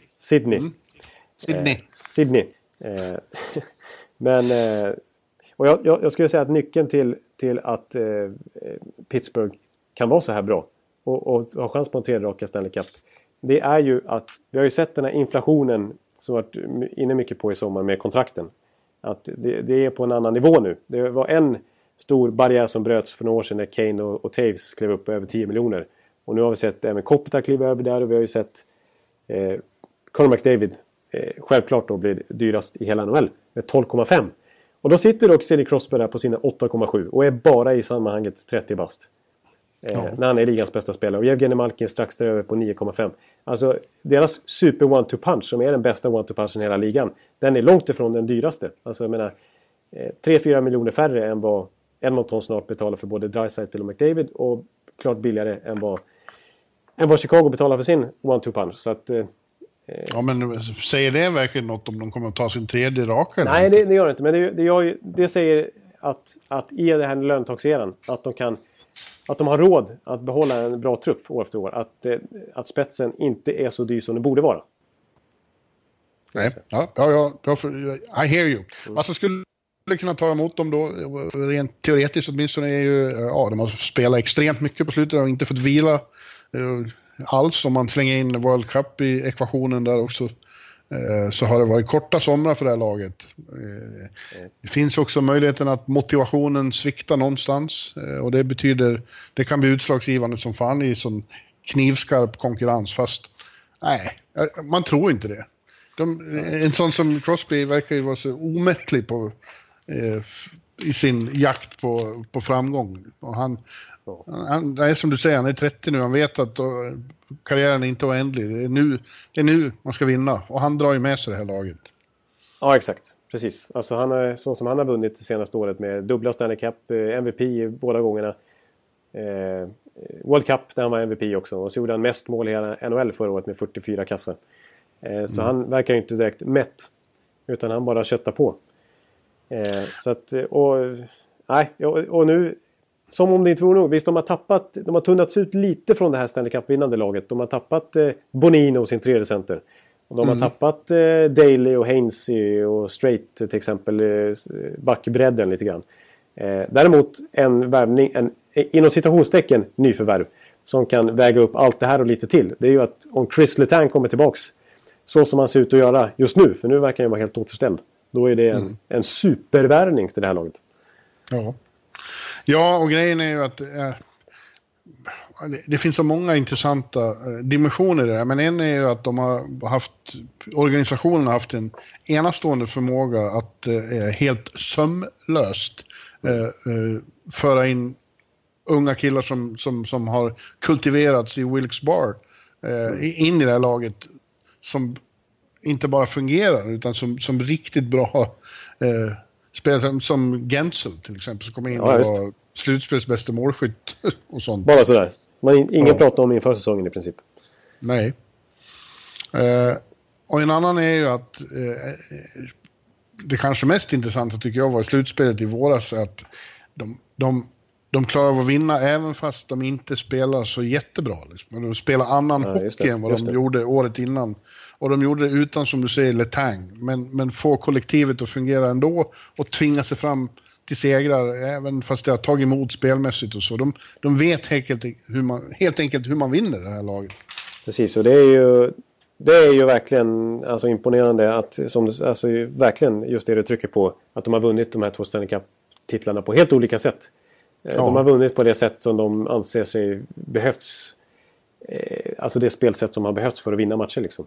Men och jag skulle säga att nyckeln till att Pittsburgh kan vara så här bra och ha chans på en 3 raka Stanley Cup, det är ju att vi har ju sett den här inflationen som varit inne mycket på i sommar med kontrakten. Att det är på en annan nivå nu. Det var en stor barriär som bröts för några år sedan när Kane och Taves klev upp över 10 miljoner. Och nu har vi sett även Kopitar kliva över där, och vi har ju sett Connor McDavid självklart då blir dyrast i hela NHL med 12,5. Och då sitter dock Sidney Crosby där på sina 8,7 och är bara i sammanhanget 30 bast. När han är ligans bästa spelare. Och Evgenij Malkin strax däröver på 9,5. Alltså deras super one-two-punch, som är den bästa one-two-punchen i hela ligan, den är långt ifrån den dyraste. Alltså jag menar 3-4 miljoner färre än vad Edmonton snart betalar för både Draisaitl och McDavid, och klart billigare än vad Chicago betalar för sin one-two-punch. Så att ja, men säger det verkligen något om de kommer att ta sin tredje raka? Nej, det gör det inte. Men det säger att i den här löntagseran att de har råd att behålla en bra trupp år efter år. Att spetsen inte är så dyr som det borde vara. Nej, I hear you. Alltså skulle kunna ta emot dem då, rent teoretiskt åtminstone, är ju, de har spelat extremt mycket på slutet och inte fått vila alls. Om man slänger in World Cup i ekvationen där också, så har det varit korta somrar för det här laget. Det finns också möjligheten att motivationen sviktar någonstans, och det kan bli utslagsgivande som fan i sån knivskarp konkurrens, fast nej, man tror inte det. En sån som Crosby verkar ju vara så omättlig i sin jakt på framgång, och han är som du säger, han är 30 nu, han vet att karriären är inte oändlig, det är nu man ska vinna, och han drar ju med sig det här laget. Ja, exakt, precis. Alltså så som han har vunnit det senaste året med dubbla Stanley Cup, MVP båda gångerna, World Cup där han var MVP också, och så gjorde han mest mål i NHL förra året med 44 kassar. Så han verkar ju inte direkt mätt, utan han bara köttar på. Så att, och nu, som om det inte vore nog, visst de har tunnats ut lite från det här Stanley Cup-vinnande laget. De har tappat Bonino, sin tredje center. Och de har tappat Daly och Hainsey och Strait till exempel, backbredden lite grann. Däremot en värvning, inom citationstecken nyförvärv, som kan väga upp allt det här och lite till. Det är ju att om Chris Letang kommer tillbaks så som han ser ut att göra just nu, för nu verkar han vara helt återställd, då är det en supervärvning till det här laget. Ja, och grejen är ju att det finns så många intressanta dimensioner där, men en är ju att organisationen har haft en enastående förmåga att helt sömlöst föra in unga killar som har kultiverats i Wilkes-Barre in i det här laget, som inte bara fungerar utan som riktigt bra spelare, som Gensel till exempel, som kommer in och var slutspelsbästa målskytt och sånt. Bara sådär. Ingen pratar om inför säsongen i princip. Nej. Och en annan är ju att det kanske mest intressanta tycker jag var slutspelet i våras, att de klarar av att vinna även fast de inte spelar så jättebra. Liksom. De spelar annan hockey än vad de gjorde året innan. Och de gjorde det utan, som du säger, Letang. Men få kollektivet att fungera ändå och tvinga sig fram till segrar, även fast det har tagit emot spelmässigt och så. De vet helt enkelt hur man vinner det här laget. Precis, och det är ju verkligen alltså imponerande att, alltså verkligen just det du trycker på, att de har vunnit de här 2 Stanley Cup-titlarna på helt olika sätt. De har vunnit på det sätt som de anser sig behövts, alltså det spelsätt som har behövts för att vinna matcher liksom.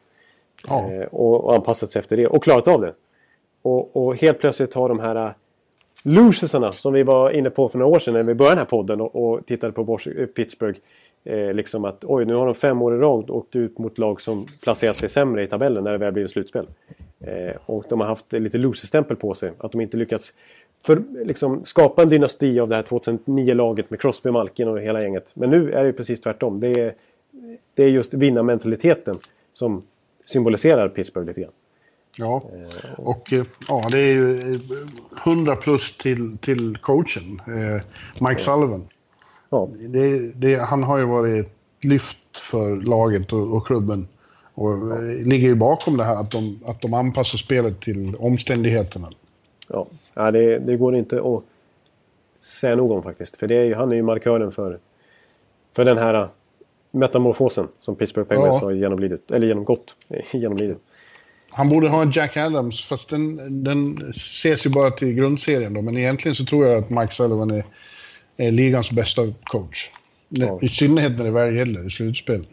Och anpassat sig efter det och klarat av det. Och helt plötsligt har de här losersarna som vi var inne på för några år sedan när vi började den här podden och tittade på Pittsburgh, liksom att nu har de 5 år i rad åkt ut mot lag som placerat sig sämre i tabellen när det väl blir en slutspel. Och de har haft lite loserstämpel på sig, att de inte lyckats liksom skapa en dynasti av det här 2009-laget med Crosby, Malkin och hela gänget. Men nu är det precis tvärtom. Det är just vinnarmentaliteten som symboliserar Pittsburgh lite grann. Ja, och det är ju 100 plus till coachen, Mike Sullivan. Ja. Han har ju varit ett lyft för laget och klubben, och ligger ju bakom det här att de anpassar spelet till omständigheterna. Ja, det går inte att säga nog om faktiskt, för han är ju markören för den här metamorfosen som Pittsburgh Penguins har genomgått. Han borde ha en Jack Adams, fast den ses ju bara till grundserien då, men egentligen så tror jag att Mike Sullivan är ligans bästa coach. I synnerhet när det väl gäller i slutspel.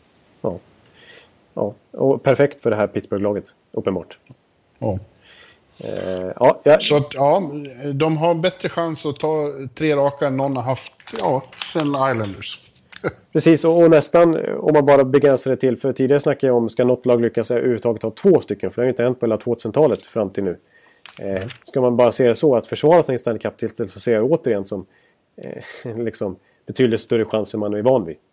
Ja, och perfekt för det här Pittsburgh-laget, uppenbart. Ja. Så att, de har bättre chans att ta 3 raka än någon har haft sen Islanders. Precis, och nästan om man bara begränsar det till, för tidigare snackade jag om ska något lag lyckas överhuvudtaget ha 2 stycken, för det har ju inte hänt på hela 2000-talet fram till nu. Ska man bara se det så att försvara sin Stanley Cup-titel, så ser jag återigen som liksom betydligt större chans än man är van vid.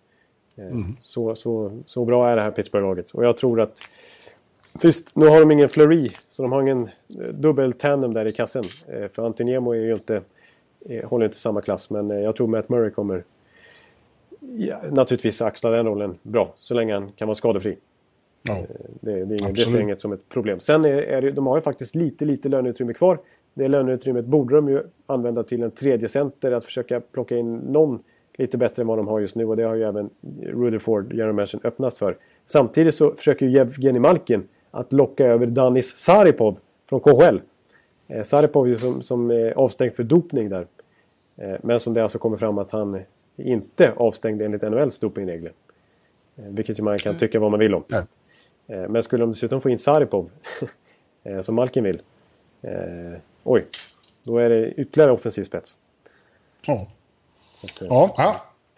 Så bra är det här Pittsburgh-laget. Och jag tror att visst, nu har de ingen Fleury, så de har ingen dubbel tandem där i kassen. För Antoniemo är ju inte, håller inte samma klass, men jag tror Matt Murray kommer naturligtvis axla den rollen bra, så länge han kan vara skadefri. Ja, det ser inget som ett problem. Sen är det, de har ju faktiskt lite löneutrymme kvar. Det löneutrymmet borde de ju använda till en tredje center, att försöka plocka in någon lite bättre än vad de har just nu, och det har ju även Rutherford, general manager, öppnat för. Samtidigt så försöker ju Evgeni Malkin att locka över Danis Saripov från KHL. Saripov ju som är avstängd för dopning där. Men som det alltså kommer fram att han inte avstängd enligt NHLs dopingregler. Vilket ju man kan tycka vad man vill om. Men skulle de dessutom få in Saripov som Malkin vill, då är det ytterligare offensiv spets. Jag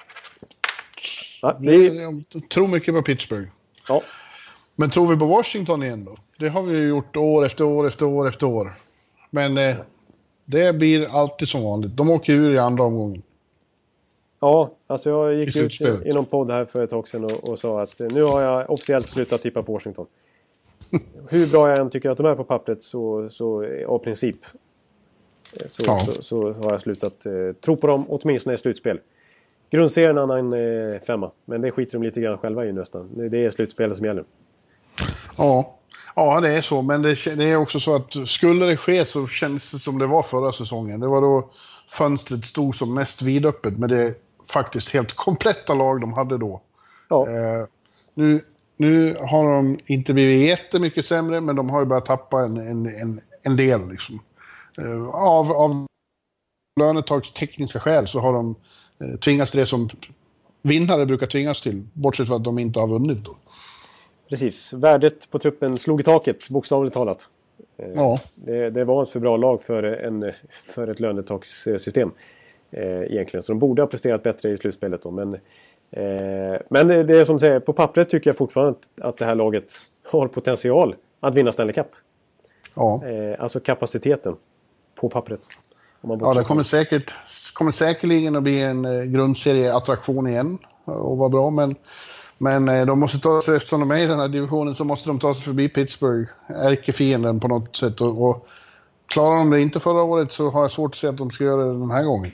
tror mycket på Pittsburgh. Ja. Men tror vi på Washington igen då? Det har vi ju gjort år efter år. Men det blir alltid som vanligt. De åker ur i andra omgången. Ja, alltså jag gick ut i någon podd här för ett tag sedan och sa att nu har jag officiellt slutat tippa på Washington. Hur bra jag än tycker att de är på pappret, så av princip så har jag slutat tro på dem, åtminstone i slutspel. Grundserien är en 5, men det skiter de lite grann själva i nästan. Det är slutspelet som gäller. Ja, det är så. Men det är också så att skulle det ske så känns det som det var förra säsongen. Det var då fönstret stod som mest vidöppet med det faktiskt helt kompletta lag de hade då. Ja. Nu har de inte blivit jättemycket sämre, men de har ju börjat tappa en del liksom. Av lönetags tekniska skäl så har de tvingats till det som vinnare brukar tvingas till, bortsett från att de inte har vunnit då. Precis, värdet på truppen slog i taket, bokstavligt talat. Det var ett för bra lag för ett lönetagssystem egentligen, så de borde ha presterat bättre i slutspelet då, men det är som säger, på pappret tycker jag fortfarande att det här laget har potential att vinna Stanley Cup. Alltså kapaciteten på pappret. Det kommer säkerligen att bli en grundserieattraktion igen och vara bra, men de måste ta sig, eftersom de är i den här divisionen, så måste de ta sig förbi Pittsburgh, ärkefienden på något sätt, och klarar de det inte förra året, så har jag svårt att se att de ska göra det den här gången.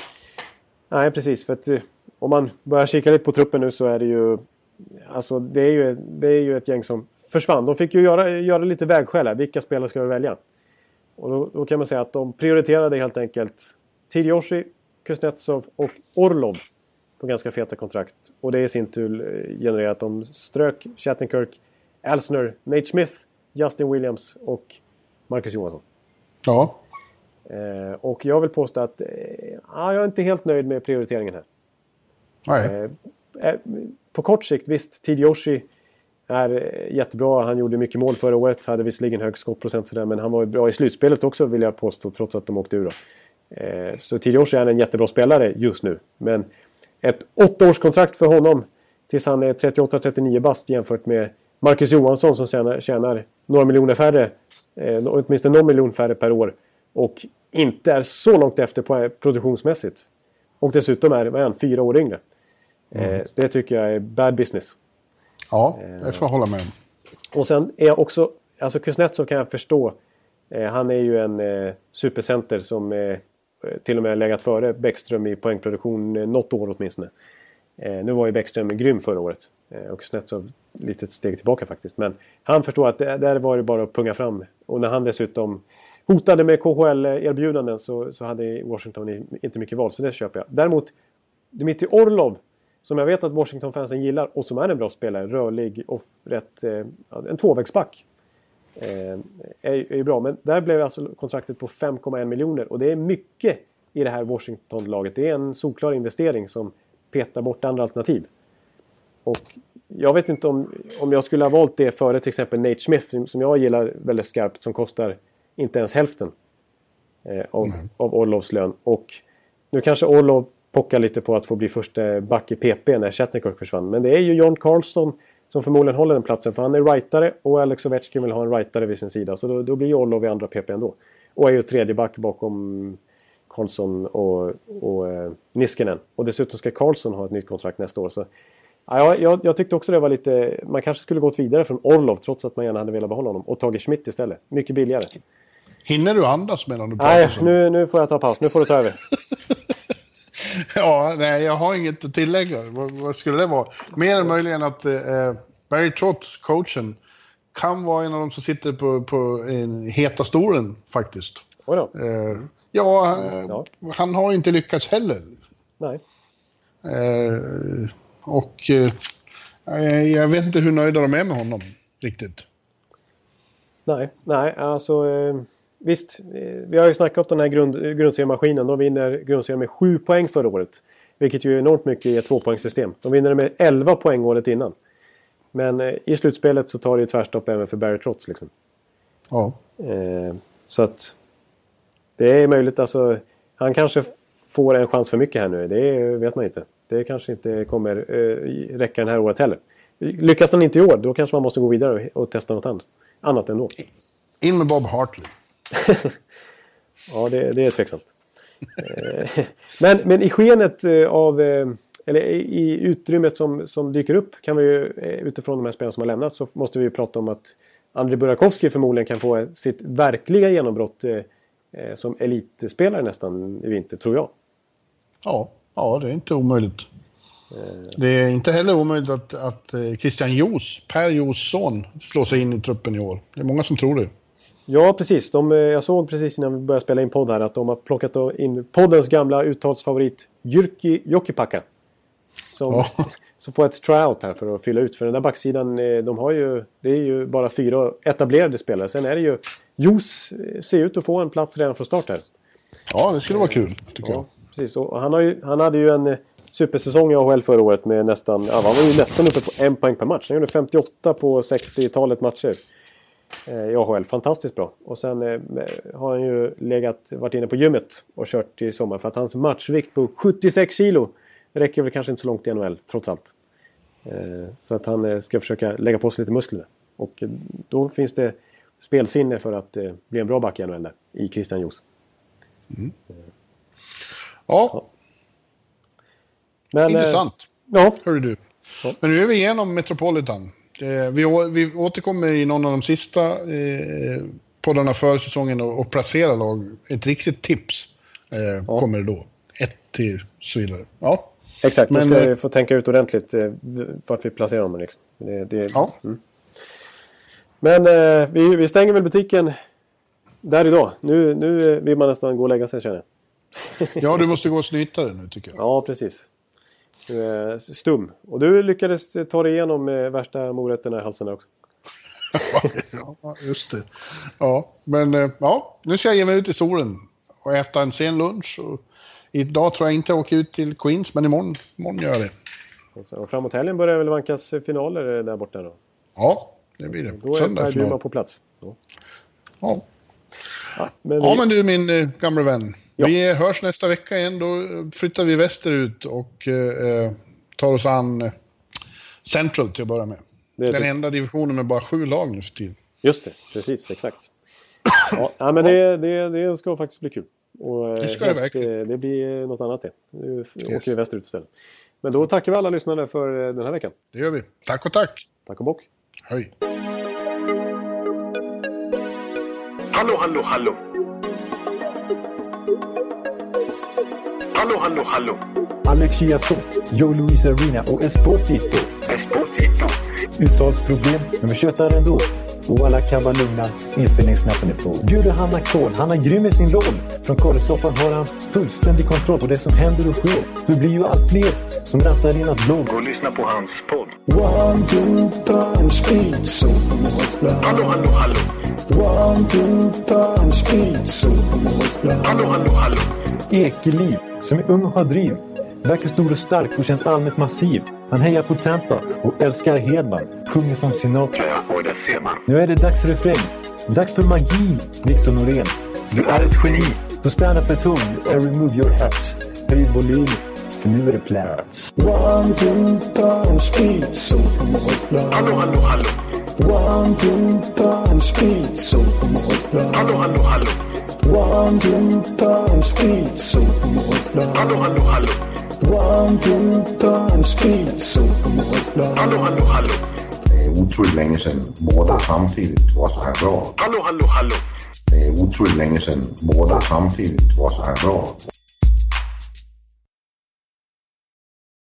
Nej, precis, för att om man börjar kika lite på truppen nu, så är det ju alltså det är ju ett gäng som försvann. De fick ju göra lite vägskäl här. Vilka spelare ska vi välja? Och då kan man säga att de prioriterade helt enkelt Tidioshi, Kuznetsov och Orlov på ganska feta kontrakt. Och det är i sin tur genererat att de strök Shattenkirk, Alsner, Nate Smith, Justin Williams och Marcus Johansson. Ja. Och jag vill påstå att jag är inte helt nöjd med prioriteringen här. Nej. På kort sikt, visst, Tidioshi är jättebra. Han gjorde mycket mål förra året. Hade visserligen hög skottprocent sådär, men han var bra i slutspelet också, vill jag påstå, trots att de åkte ur då. Så Tidioshi är en jättebra spelare just nu. Men ett 8-årskontrakt för honom tills han är 38-39 bast, jämfört med Marcus Johansson som tjänar några miljoner färre, åtminstone någon miljon färre per år, och inte är så långt efter på produktionsmässigt. Och dessutom är han 4 år yngre. Det tycker jag är bad business. Ja, det får jag hålla med om. Och sen är jag också, alltså Kuznetsov kan jag förstå. Han är ju en supercenter som till och med legat före Bäckström i poängproduktion något år åtminstone. Nu var ju Bäckström grym förra året. Och Kuznetsov lite steg tillbaka faktiskt. Men han förstår att där var det bara att punga fram. Och när han dessutom hotade med KHL-erbjudanden så hade Washington inte mycket val. Så det köper jag. Däremot Dmitry Orlov, som jag vet att Washington-fansen gillar och som är en bra spelare, rörlig och en tvåvägsback, är ju bra. Men där blev alltså kontraktet på 5,1 miljoner, och det är mycket i det här Washington-laget. Det är en solklar investering som petar bort andra alternativ. Och jag vet inte om jag skulle ha valt det före till exempel Nate Smith, som jag gillar väldigt skarpt, som kostar inte ens hälften av Orlovs lön. Och nu kanske Orlov pockar lite på att få bli första back i PP när Shattenkirk försvann. Men det är ju John Carlston som förmodligen håller den platsen. För han är rightare och Alex Ovechkin vill ha en rightare vid sin sida. Så då blir Orlov i andra PP ändå. Och är ju tredje back bakom Karlsson och Niskanen. Och dessutom ska Karlsson ha ett nytt kontrakt nästa år. Så jag tyckte också det var lite... Man kanske skulle gått vidare från Orlov trots att man gärna hade velat behålla honom. Och tagit Schmidt istället. Mycket billigare. Hinner du andas medan du pratar? Nej, nu får jag ta paus. Nu får du ta över. Ja, nej, jag har inget att tillägga. Vad skulle det vara? Mer än möjligen att Barry Trotz, coachen, kan vara en av de som sitter på en heta stolen faktiskt. Oj då. Han har inte lyckats heller. Nej. Jag vet inte hur nöjda de är med honom riktigt. Nej, alltså visst, vi har ju snackat om den här grundseriemaskinen. De vinner grundserien med 7 poäng förra året. Vilket ju är enormt mycket i ett 2-poängssystem. De vinner med 11 poäng året innan. Men i slutspelet så tar det ju tvärstopp även för Barry Trotz liksom. Ja. Så att det är möjligt, alltså han kanske får en chans för mycket här nu. Det vet man inte. Det kanske inte kommer räcka den här året heller. Lyckas han inte i år, då kanske man måste gå vidare och testa något annat ändå. In med Bob Hartley. Ja, det är tveksamt. Men i skenet av... Eller i utrymmet som dyker upp kan vi ju, utifrån de här spelarna som har lämnat, så måste vi ju prata om att Andrei Burakovsky förmodligen kan få sitt verkliga genombrott som elitspelare nästan i vinter, tror jag. Ja, det är inte omöjligt. Det är inte heller omöjligt att Christian Jos, Per Jos son, slår sig in i truppen i år. Det är många som tror det. Ja, precis. Jag såg precis innan vi började spela in podd här att de har plockat in poddens gamla uttalsfavorit Jyrki Jokipakka. Så på ett tryout här för att fylla ut. För den där backsidan, det är ju bara 4 etablerade spelare. Sen är det ju Jos ser ut att få en plats redan från start här. Ja, det skulle vara kul, tycker jag. Precis. Och han hade ju en supersäsong i AHL förra året med nästan... Ja, han var ju nästan uppe på 1 poäng per match. Han gjorde 58 på 60-talet matcher i AHL. Fantastiskt bra. Och sen har han ju varit inne på gymmet och kört i sommar. För att hans matchvikt på 76 kilo räcker väl kanske inte så långt i NHL, trots allt. Så att han ska försöka lägga på sig lite muskler. Och då finns det spelsinne för att bli en bra back i NHL där, i Christian Jos. Mm. Ja. Men, intressant. Hörru du. Ja. Men nu är vi igenom Metropolitan. Vi återkommer i någon av de sista poddarna för säsongen och placera lag. Ett riktigt tips kommer det då. 1 till så vidare. Ja. Exakt, då ska vi få tänka ut ordentligt vart vi placerar dem. Liksom. Ja. Mm. Men vi stänger väl butiken där idag. Nu vill man nästan gå och lägga sig, känner jag. Ja, du måste gå och snyta det nu, tycker jag. Ja, precis. Stum. Och du lyckades ta dig igenom värsta morötterna i halsen också. Ja, just det. Ja, men nu ska jag ge mig ut i solen och äta en sen lunch. Och idag tror jag inte jag åker ut till Queens, men imorgon gör jag det. Och framåt helgen börjar väl vankas finaler där borta då? Ja, det blir det. Då är man på plats. Ja. Men du, min gamla vän. Ja. Vi hörs nästa vecka igen. Då flyttar vi västerut och tar oss an Central till att börja med. Den enda divisionen med bara 7 lag nu för tiden. Just det, precis, exakt. Ja, men det ska faktiskt bli kul. Och det ska det verkligen. Det blir något annat det. Nu åker vi västerut istället. Men då tackar vi alla lyssnare för den här veckan. Det gör vi. Tack och tack. Tack och bock. Hej. Hallå. Alex Chiazot, Joe Louis Arena och Esposito. Uttalsproblem, men vi tjötar ändå. Och alla kan vara lugna, inspelningsknappen är på. Bjuder Hanna Kohl, han är grym i sin roll. Från Kåresoffan har han fullständig kontroll på det som händer och sker. Det blir ju allt fler som rattar in hans blogg. Och lyssna på hans podd. 1, 2, 3, speed, so Hallå. 1, 2, 3, speed, so Hallå. Ekeliv, som är ung och har driv. Verkar stor och stark och känns allmänt massiv. Han hejar på Tampa och älskar Hedman. Sjunger som Sinatra. Ja, och det ser man. Nu är det dags för refräng. Dags för magi, Victor Norén. Du är ett geni. Så stand up at home and remove your hats. Höj volym, för nu är det plats. 1, 2, 3, speed, so Hallå, hallå, hallå. 1, 2, 3, speed, so Hallå, hallå, hallå. 1, 2, 3, speed, so Hallå, hallå, hallå. 1, 2, 3, speed, so Hallå, hallå, hallå. Det är otroligt länge sedan båda samtidigt var så här bra. Hallå, hallå, hallå. Det är otroligt länge sedan båda samtidigt var så här bra.